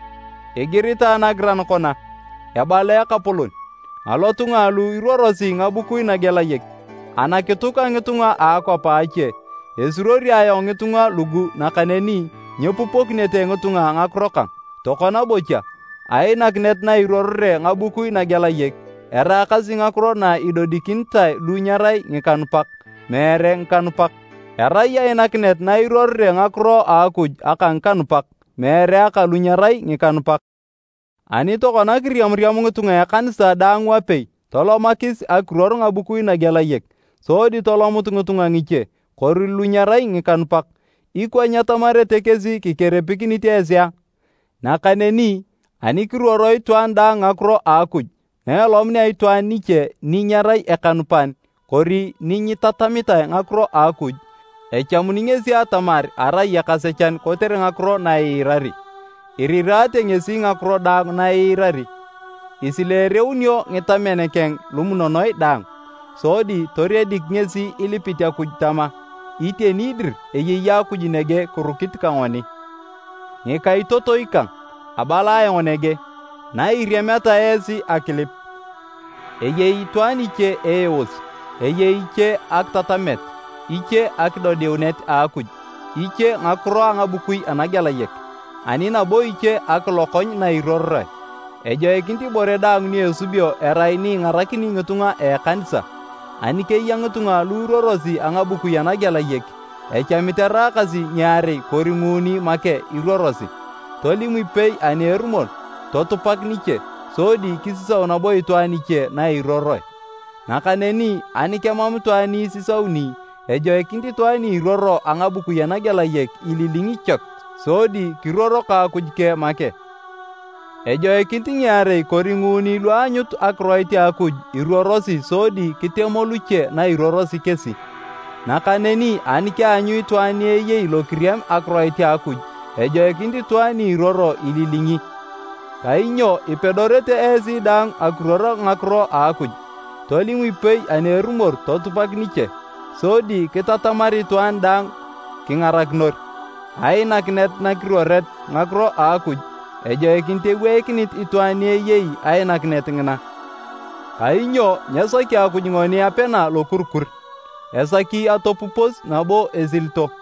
Egirita anagran kona. Ebale yakapolon. Alotunga alu iruorosi ngabuku inagelayek. Anakituka ngitunga akopa ache. Esurori ayong ngitunga lugu nakaneni nyepupoknete ngitunga ngakroka. Tokona bocha. Ainaknet na irorre ngabuku inagelayek. Era kasi ngakro na idodikintai lunyarai ngikanupak. Mere ngikanupak. Era ainaknet na irorre ngakro akuj aka ngikanupak. Mere aka lunyarai ngikanupak. Ani tokona kiriam-riam ngitunga ya kanisa daang wapei. Tolomakis akror ngabuku inagelayek. Sodi tolomut ngitunga ngiche. Kori lunyarai ngikanupak. Ikwa nyatamare tekezi kikerepikiniti esya. Nakaneni ani kiruoro itwaan daang ngakro akuj. Nelomni aitwaan niche ninyarai ekanupan. Kori ninyitatamita ngakro akuj. Echamuni ngesi atamar arai yakasechan kotere ngakro na irari. Irirate ngesi ngakro daang na irari. Isilereunyo ngitamenekeng lumunonoi daang. Sodi toriedik ngesi ilipit akuj tama. Ite nidir eyeya akuj nege kurukit kangoni. Ngikai totoi kang. Abala ayong nege. Na iriameta esi akilip. Eye itwaan iche eos. Eye iche ak tatamet. Iche ak dodeunet akuj. Iche ngakro angabukui anagelayek. Ani nabo iche ak lokony na irorre. Ejo ekinti bore daang ni esubio erai ni ngarakini ngitunga kanisa. Ani keya ngitunga luurorosi angabuku yanagelayek. Echamitera kasi nyari koringuni make irorosi. Tolimui pei ani erumol. Totupak niche. Sodi kisisau nabo itwaan niche na iroroi. Nakaneni ani kemam tuani sisauni. Ejo ekinti tuani iroro angabuku yanagelayek ililingi chok. Sodi kiroro ka akujke make. Ejo ekinti nyare koringuni luanyut akroiti akuj irorosi sodi kitemo luche na irorosi kesi. Nakaneni anike anyu itwani eye ilo kiriam akroiti akuj. Ejo ekinti tuani iroro ililingi. Kainyo ipedorete esi dang akroro ngakro akuj. Tolimui pei anerumor totupak niche. Sodi kitatamari tuan dang kingaraknor. Ainaknet nakiroret ngakro akuj. Ejo ekinte wekinit itwani eyei ainaknet ngina. Kainyo nyesaki akuj ngoni apena lokurkur. Esaki atopupos nabo esilto.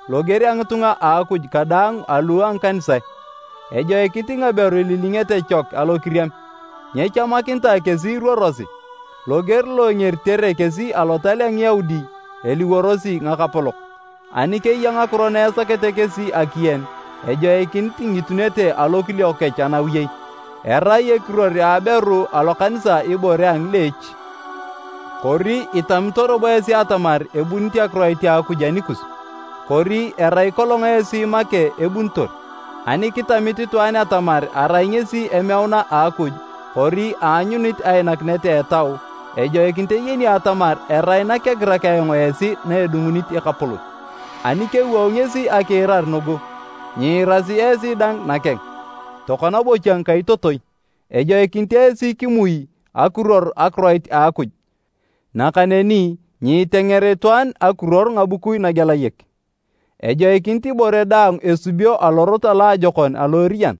loger a ng'itung'a a Akuj kadaang alu a ng'kanisa. Ejoikiti ng'aberu ililing'ete chok alokiriam. Nyechamakinita kesi iruorosi. Loger lo ng'eritere kesi alotal a Ng'yaudi eliworosi ng'akapolok. Ani keya ng'akiro na esakete kesi akien, ejoikinit ing'itunete alokiliokech anawiyei. Erai ekiror aberu alokanisa ibore a ng'ilech. Kori itamito robo esi atamar ebunit akiroit a Akuj anikus. Kori erai kolong esi make ebunitor. Ani kitamit itwaan atamar arai ng'esi emeuna a Akuj, kori aanyunit ainakinete etau, ejoikinit eyeni atamar erai nakegirak ayong esi na edung'unit ekapolon. Ani kewou ng'esi akiirar nugu, nyiirasi esi dang nakeng. Tokona bocha ng'ikaitotoi, ejoikinit esi kimui akiror akiroit a Akuj. Nakaneni nyiiteng'er itwaan akiror ng'abukui nagelayek. Ejoikinit ibore daang esubio alorot aloajokon aloorian.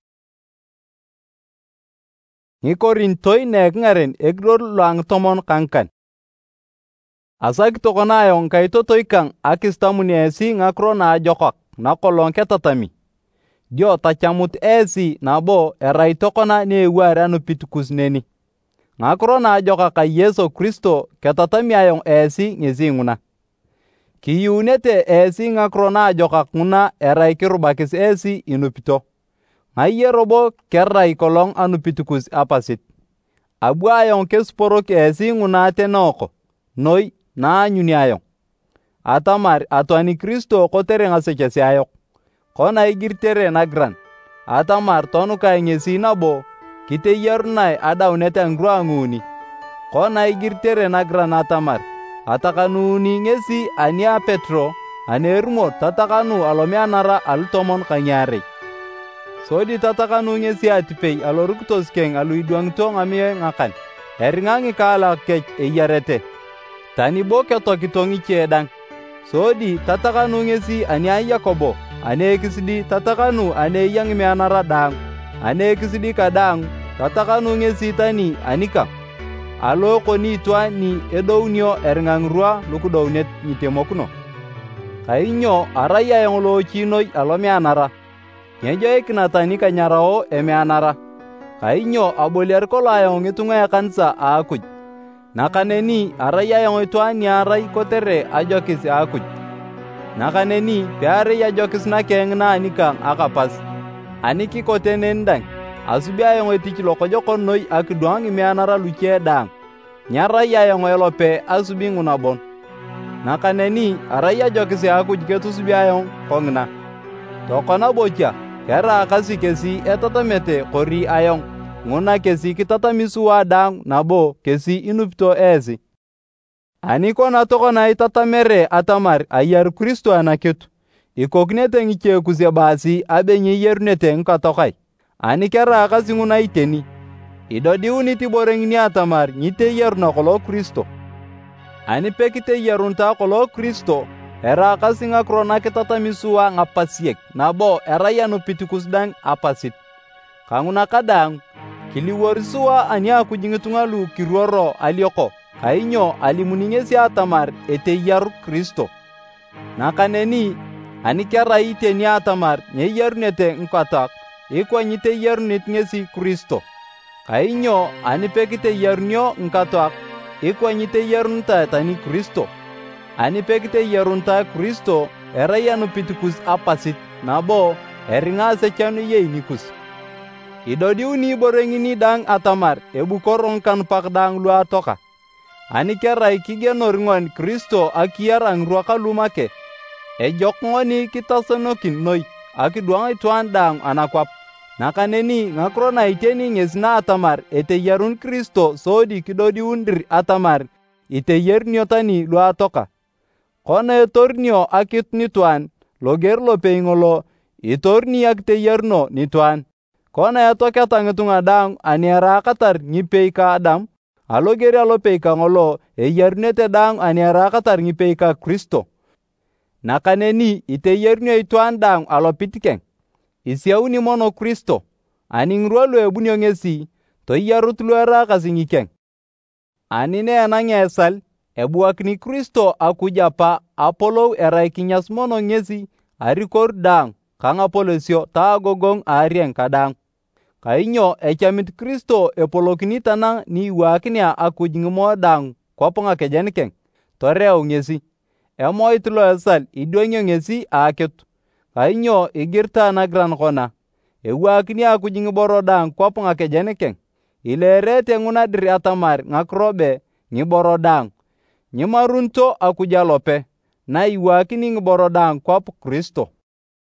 Ng'ikorintoi na eking'aren ekidor luang'tomon kang'kan. Asaki tokona ayong ng'ikaitotoi kang akisitamuni esi ng'akiro naajokak nakolong ketatami. Dio tachamut esi nabo erai tokona neewaar anupit kus neni. Ng'akiro naajokak a Yesu Kristo ketatami ayong esi ng'esi ng'una. Kiyuunete esi ng'akiro naajokak ng'una erai kirubakis esi inupito. Ng'ayie robo kerai kolong anupit kus apasit. Abu ayong kesuporok esi ng'una ateneoko, noi naanyuni ayong. Atamar atoani Kristo kotere ng'asechesi ayok. Kona igiritere nagiran, atamar tonukai ng'esi nabo kiteyarunae adaunet a ng'irwa a ng'uni. Kona igiritere nagiran atamar atakanuuni ng'esi ani a Petro ani erumo tatakanu alomianara alutomon kang'iarei. Sodi tatakanu ng'esi atipei alorukitos keng alu idwang'ito ng'amie ng'akan, eringa ng'ikaalak kech eyarete. Tani bo ketokito ng'iche dang. Sodi tatakanu ng'esi ani a Yakobo, ani ekisidi tatakanu ani eya ng'imianara daang, ani ekisidi kadaang tatakanu ng'esi tani anikang. Alo koni itwaan ni edounio eringa ng'irwa lukudounet nyitemokuno. Kainyo arai ayong loochiinoi alomianara. Nyejoikina tani kanyarao emeanara. Kainyo aboliar kolong ayong ng'itung'a ekanisa a Akuj. Nakaneni arai ayong itwaan niarai kotere ajokis a Akuj. Nakaneni pearei ajokis nakeng na anikang akapas. Ani kikote nen dang, asubi ayong etich lokojokon noi akidwang ng'imianara luche daang. Nyarai ayong elope asubi ng'una bon. Nakaneni arai ajokis a Akuj ketusubi ayong kong'ina. Tokona bocha keraakasi kesi etatamete kori ayong, ng'una kesi kitatami sua daang nabo kesi inupito esi. Ani kona tokona itatamere atamar ayar Kristo anakitu, ikokinete ng'iche kus ebaasi abe nyeyarunete ng'ikatokai. Ani keraakasi ng'una iteni, idodiunit ibore ng'ini atamar nyiteyaruna kolong Kristo. Ani pekiteyarunita kolong Kristo, eraakasi ng'akiro nakitatami sua ng'apasiek nabo erai anupit kus dang apasit. Kang'una kadaang, kiliwor sua ani Akuj ng'itung'a lu kiruoro alioko, kainyo alimuni ng'esi atamar eteyaru Kristo. Nakaneni ani kerai iteni atamar nyeyarunete ng'ikatak, ikwa nyiteyarunit ng'esi Kristo. Kainyo ani pekiteyarunio ng'ikatak, ikwa nyiteyarunita tani Kristo. Ani pekiteyarunita Kristo erai anupit kus apasit nabo eringa asechanu yei nikus. Idodiuni ibore ng'ini daang atamar ebukoro ng'ikanupak daang lu atoka. Ani kerai kigenor ng'on Kristo akiyar a ng'irwa kalu make, ejok ng'oni kitasonokin noi akidwang itwaan daang anakwap. Nakaneni ng'akiro na iteni ng'esi na atamar eteyarun Kristo sodi kidodiun dir atamar iteyarunio tani lu atoka. Kona etorunio akit nitwaan loger lopei ng'olo itoruni akiteyaruno nitwaan. Kona etoketa ng'itung'a daang ani eraakatar ng'ipei ka Adam, aloger alopei kang'olo eyarunete daang ani eraakatar ng'ipei ka Kristo. Nakaneni iteyarunio itwaan daang alopit keng, isiauni mono Kristo, ani ng'irwa lu ebunio ng'esi toyarut lu eraakasi ng'ikeng. Ani neenang'e esal, ebuakini Kristo Akuj Apa apolou erai kinyas mono ng'esi arikor daang ka ng'apolosio ta agogong aarieng kadaang. Kainyo echamit Kristo epolokini tanang ni iwaakinia Akuj ng'imo daang kwap ng'akejen keng, toreu ng'esi. Emoit lo esal idong'io ng'esi aakitu, kainyo igirta nagiran kona, ewaakini Akuj ng'iboro daang kwap ng'akejen keng, ileerete ng'una dir atamar ng'akiro be ng'iboro daang, nyimarunto Akuj alope, na iwaakini ng'iboro daang kwap Kristo.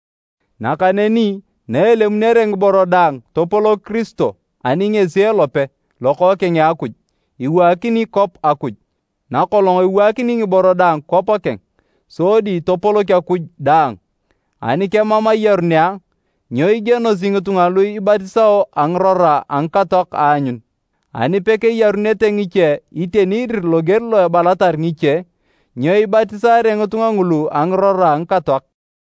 Nakaneni neelemunere ng'iboro daang topolok Kristo ani ng'esi elope, Lokookeng Akuj, iwaakini kop Akuj. Nakolong iwaakini ng'iboro daang kop keng, sodi topolok Akuj daang. Ani kemam ayarunea, nyo igienosi ng'itung'a lu ibatisao a ng'irora a ng'ikatok aanyun. Ani pekeyarunete ng'iche iteni dir loger lo ebalatar ng'iche, nyo ibatisare ng'itung'a ng'ulu a ng'irora a ng'ikatok.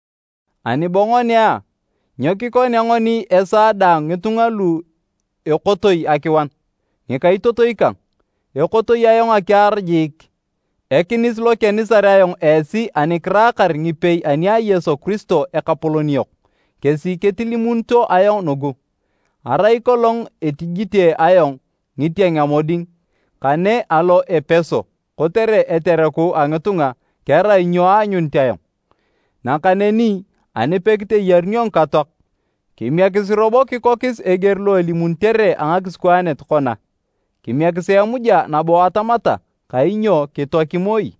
Ani bo ng'onea, nyo kikonea ng'oni esaa daang ng'itung'a lu ekotoi akiwan, ng'ikaitotoi kang, ekotoi ayong akiar jiik. Ekinis lo kenisare ayong esi ani kiraakar ng'ipei ani a Yesu Kristo Ekapolon yok, kesi ketilimunto ayong nugu. Arai kolong etijite ayong ng'itieng amoding, kane alo Epeso, kotere etereku a ng'itung'a kerai nyo aanyunit ayong. Nakaneni ani pekiteyarunio ng'ikatok, kimiekisi robo kikokis eger lo elimunitere a ng'akisikwaanet kona, kimiekisi emuja nabo atamata, kainyo kitokimoi.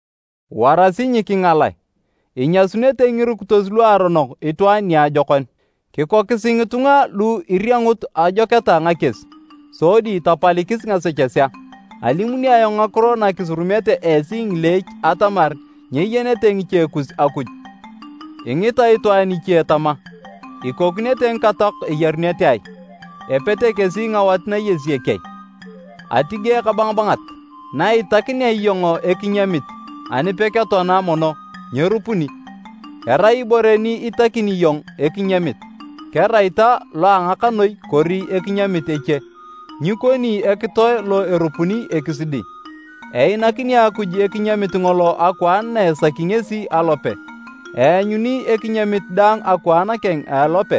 Warasi nyiking'alai, inyasunete ng'irukitos luaronok itwaan niajokon, kikokisi ng'itung'a lu iriang'ut ajoketa ng'akes, sodi tapalikis ng'asechesea. Alimuni ayong ng'akiro na kisurumete esi ng'ileech atamar nyeyenete ng'iche kus Akuj. Ing'ita itwaan iche tama, ikokinete ng'ikatok eyarunete ai, epete kesi ng'awat na yesiekei. Atige ekabang'abang'at, na itakinea iyong'o ekinyamit, ani peketona mono, nyerupuni. Erai ibore ni itakini iyong ekinyamit, keraita lo a ng'akanoi kori ekinyamit eche, nyikoni ekitoe lo erupuni ekisidi. Einakini Akuj ekinyamit ng'olo akwaan na esaki ng'esi alope, eanyuni ekinyamit daang akwaan keng alope.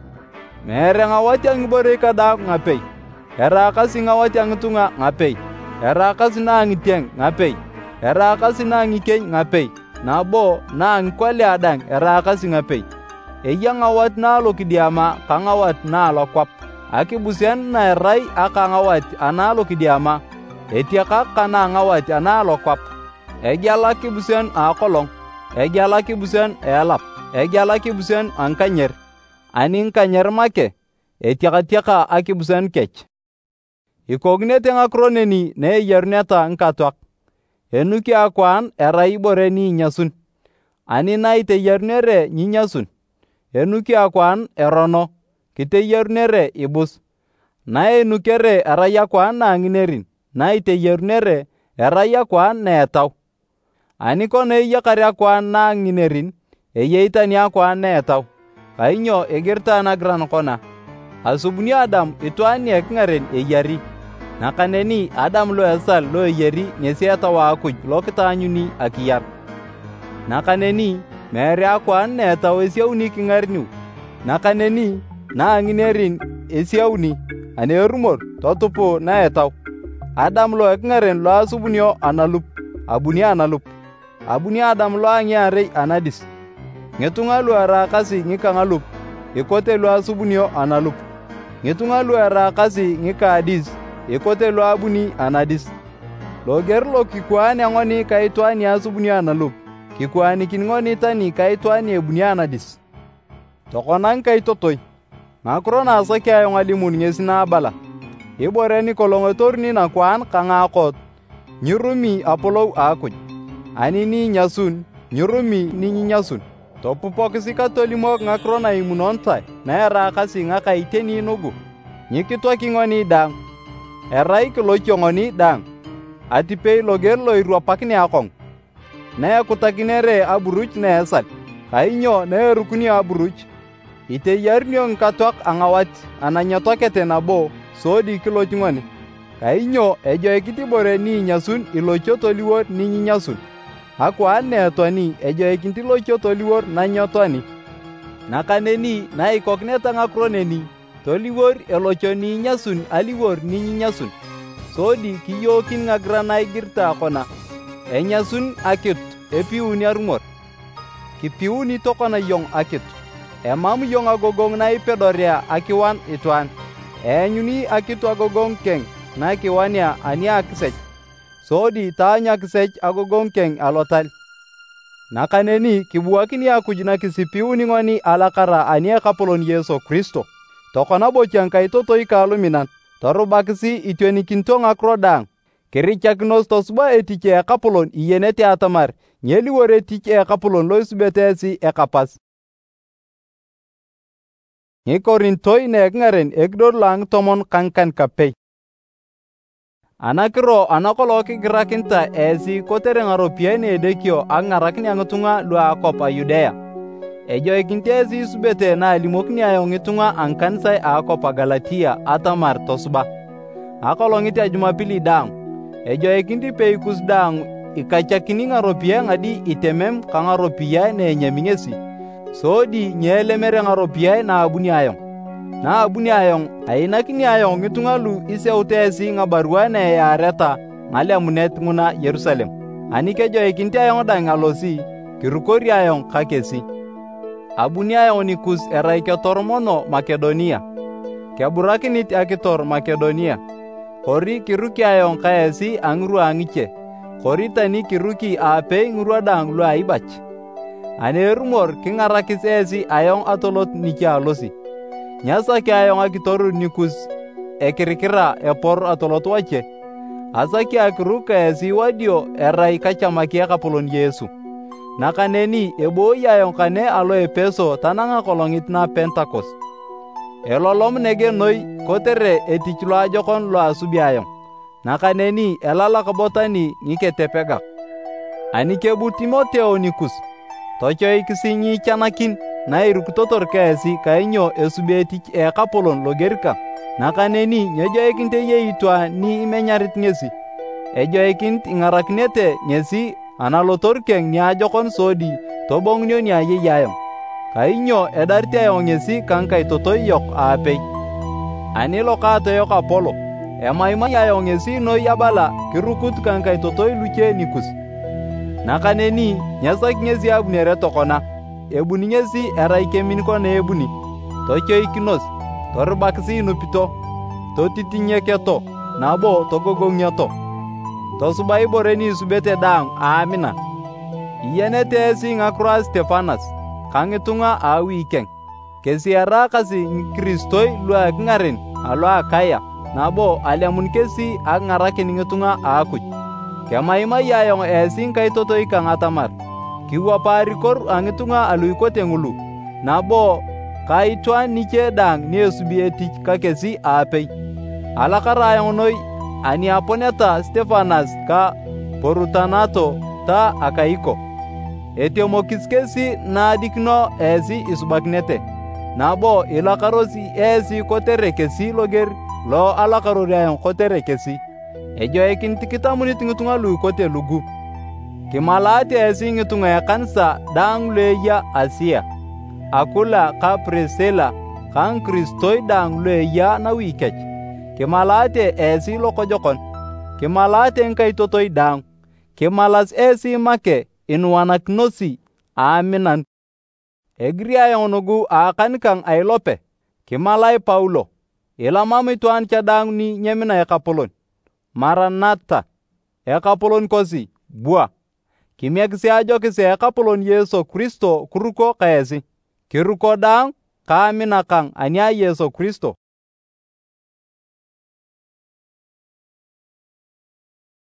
Meere ng'awat a ng'iborei kadaang ng'apei, eraakasi ng'awat a ng'itung'a ng'apei, eraakasi na a ng'itieng ng'apei, eraakasi na a ng'ikeny ng'apei, nabo na a ng'ikwalea daang eraakasi ng'apei. Eya ng'awat na alokidiama ka ng'awat na alokwap, akibusen na erai aka ng'awat ana alokidiama, etiakak ka na ng'awat ana alokwap. Egela kibusen a akolong, egela kibusen a elap, egela kibusen a ng'kanyer, ani ng'kanyer make, etiakatiaka akibusen kech. Ikokinete ng'akiro neni na eyaruneta ng'ikatwak, enuki akwaan erai ibore ni inyasun, ani na iteyarunere nyinyasun. Enuki akwaan erono, kiteyarunere ibus, na enukere erai akwaan na ng'inerin, na iteyarunere erai akwaan na etau. Ani kona eyakar akwaan na ng'inerin, eyei tani akwaan na etau, kainyo igirta nagiran kona, asubuni Adam itwaan ni eking'aren eyari. Nakaneni Adam lo esal lo eyari ng'esi etau a Akuj lo kitaanyuni akiyar. Nakaneni meere akwaan na etau esiauni king'ariniu, nakaneni na a ng'inerin esiauni, ani erumor totupu na etau. Adam lo eking'aren lo asubunio analup, abuni analup. Abuni Adam lo a ng'iarei anadis. Ng'itung'a lu eraakasi ng'ika ng'alup, ikote lu asubunio analup. Ng'itung'a lu eraakasi ng'ika adis, ikote lu abuni anadis. Loger lo kikwaanea ng'oni ka itwaan ni asubunio analup, kikwaanikin ng'oni tani ka itwaan ni ebuni anadis. Tokona ng'ikaitotoi, ng'akiro na asaki ayong alimun ng'esi naabala, ibore nikolong etoruni nakwaan ka ng'aakot, nyirumi apolou a Akuj. Ani ni inyasun, nyirumi ni nyinyasun. Topupokisi katolimok ng'akiro na imunonitae na eraakasi ng'aka iteni nugu. Nyikitoki ng'oni daang, erai kilochio ng'oni daang, atipei loger lo iruapakini akong, na ekutakinere aburuch na esal, kainyo na erukuni aburuch. Iteyarunio ng'ikatwak a ng'awat ananyotokete nabo sodi kiloch ng'oni, kainyo ejoikit ibore ni inyasun ilocho toliwor ni nyinyasun. Akwaan ne etoni ejoikinti locho toliwor nanyotoni. Nakaneni naikokneta ngakro neni toliwor elocho ni nyasun aliwor ni nyasun. Sodi kiyokin ngagra naigirta kona. Enyasun akit epiuni arumor. Kipiuni tokona yong akit. Emam yong agogong na ipedoria akiwan ituan. Enyuni akitu agogong keng na kiwania ania akisech. Sodi taanya kisech agogong keng alotal. Nakaneni kibuakini Akuj na kisipiuni ngoni alakara ania kapolon Yesu Kristo. Tokona bochang kaitotoi kaluminan. Torubakisi itwenikinto ngakro dang. Kirichakinos tosuba etich kapolon iyenete atamar. Nyeliwor etich kapolon lo isubetesi kapas. Ngikorintoi ngaren ekdor lang tomon kankan kapei. Anakiro anakolo kigirakinta esi kotere ngaropiani edekio angarakini angitunga lua akop a Yudea. Ejoikinti esi isubete na alimokini ayo ngitunga angkansai akop a Galatia atamar tosuba. Akolongiti a Jumapili dang. Ejoikinti peikus dang ikachakini ngaropia ngadi itemem ka ngaropia ne nyamingesi. Sodi nyelemere ngaropia na abuni ayong. Na abuni ayong ainakini ayong ngitunga lu iseutesi ngabarua ne yareta ngalemunet nguna Yerusalem. Anike joikinti ayong dang alosi kirukori ayong kakesi. Abuni ayong nikus erai ketormono Makedonia. Keburakinit akitor Makedonia. Kori kiruki ayong kaesi angru angiche. Kori tani kiruki ape ngurua dang lu aibach. Ane rumor kingarakis esi ayong atolot niki alosi. Nyasaki ayong akitoru nikus ekirikira epor atolot wache. Asaki akiruka esi wadio erai kachamakia kapolon Yesu. Nakaneni eboi ayong kane alo Epeso tananga kolongit na Pentakos. Elolom nege noi kotere etichlo ajokon lo asubi ayong. Nakaneni elalakabotani ngiketepegak. Anikebu Timoteo nikus. Tochoi kisinyi chanakin na irukutotor kaesi kainyo esubi etich kapolon logerika. Nakaneni nyejoikinte yeitwa ni imenyarit ngesi. Ejoikint ingarakinete ngesi analotor keng ni ajokon sodi tobongnyo ni ayeyayong. Kainyo edarti ayong ngesi kangkai totoi yok apei. Anilo kato yok Apolo. Emaimai ayong ngesi noi abala kirukut kangkai totoi luche nikus. Nakaneni nyasak ngesi abunere tokona. Ebuni ngesi erai kemin kona ebuni. Tochoikinos, torubakisi inupito, totitinyeketo, nabo togogongyeto. Tosubai boreni isubete dang, amina. Iyenete esi ngakura Stefanas, kangitunga awikeng. Kesiara kasi Kristoi lua kingaren alo Akaya, nabo aliamun kesi ngarakin ngitunga Akuj. Kemaimai ayong esi nkaitotoi kang atamar. Kiwaparikor angitunga aluikote ngulu, nabo kaitwa niche dang ni esubi etich kakesi apei. Alakara ayong noi ani aponeta Stefanas ka Porutanato ta Akaiko. Etiomokiskesi na dikno esi isubaknete. Nabo ilakarosi esi kotere kesi loger lo alakarori ayong kotere kesi. Ejoikin tikitamunit ngitunga luikote lugu. Kimalaati esi ngitunga ya kansa dang leya Asia. Akula ka Priscilla kang Kristoi dang leya na wikech. Kimalaate esi lokojokon. Kimalaate nkaitotoi dang. Kimalas esi make inwanaknosi aminan. Egri ayong nugu akan kang ailope. Kimalai Paulo. Ilamam ituan cadang ni nyemina ekapolon. Maranatha. Ekapolon kosi. Bua. Kimyakisi ajo kisi ekapolon Yesu Kristo kuruko kaesi. Kiruko dang kaamina kang ania Yesu Kristo.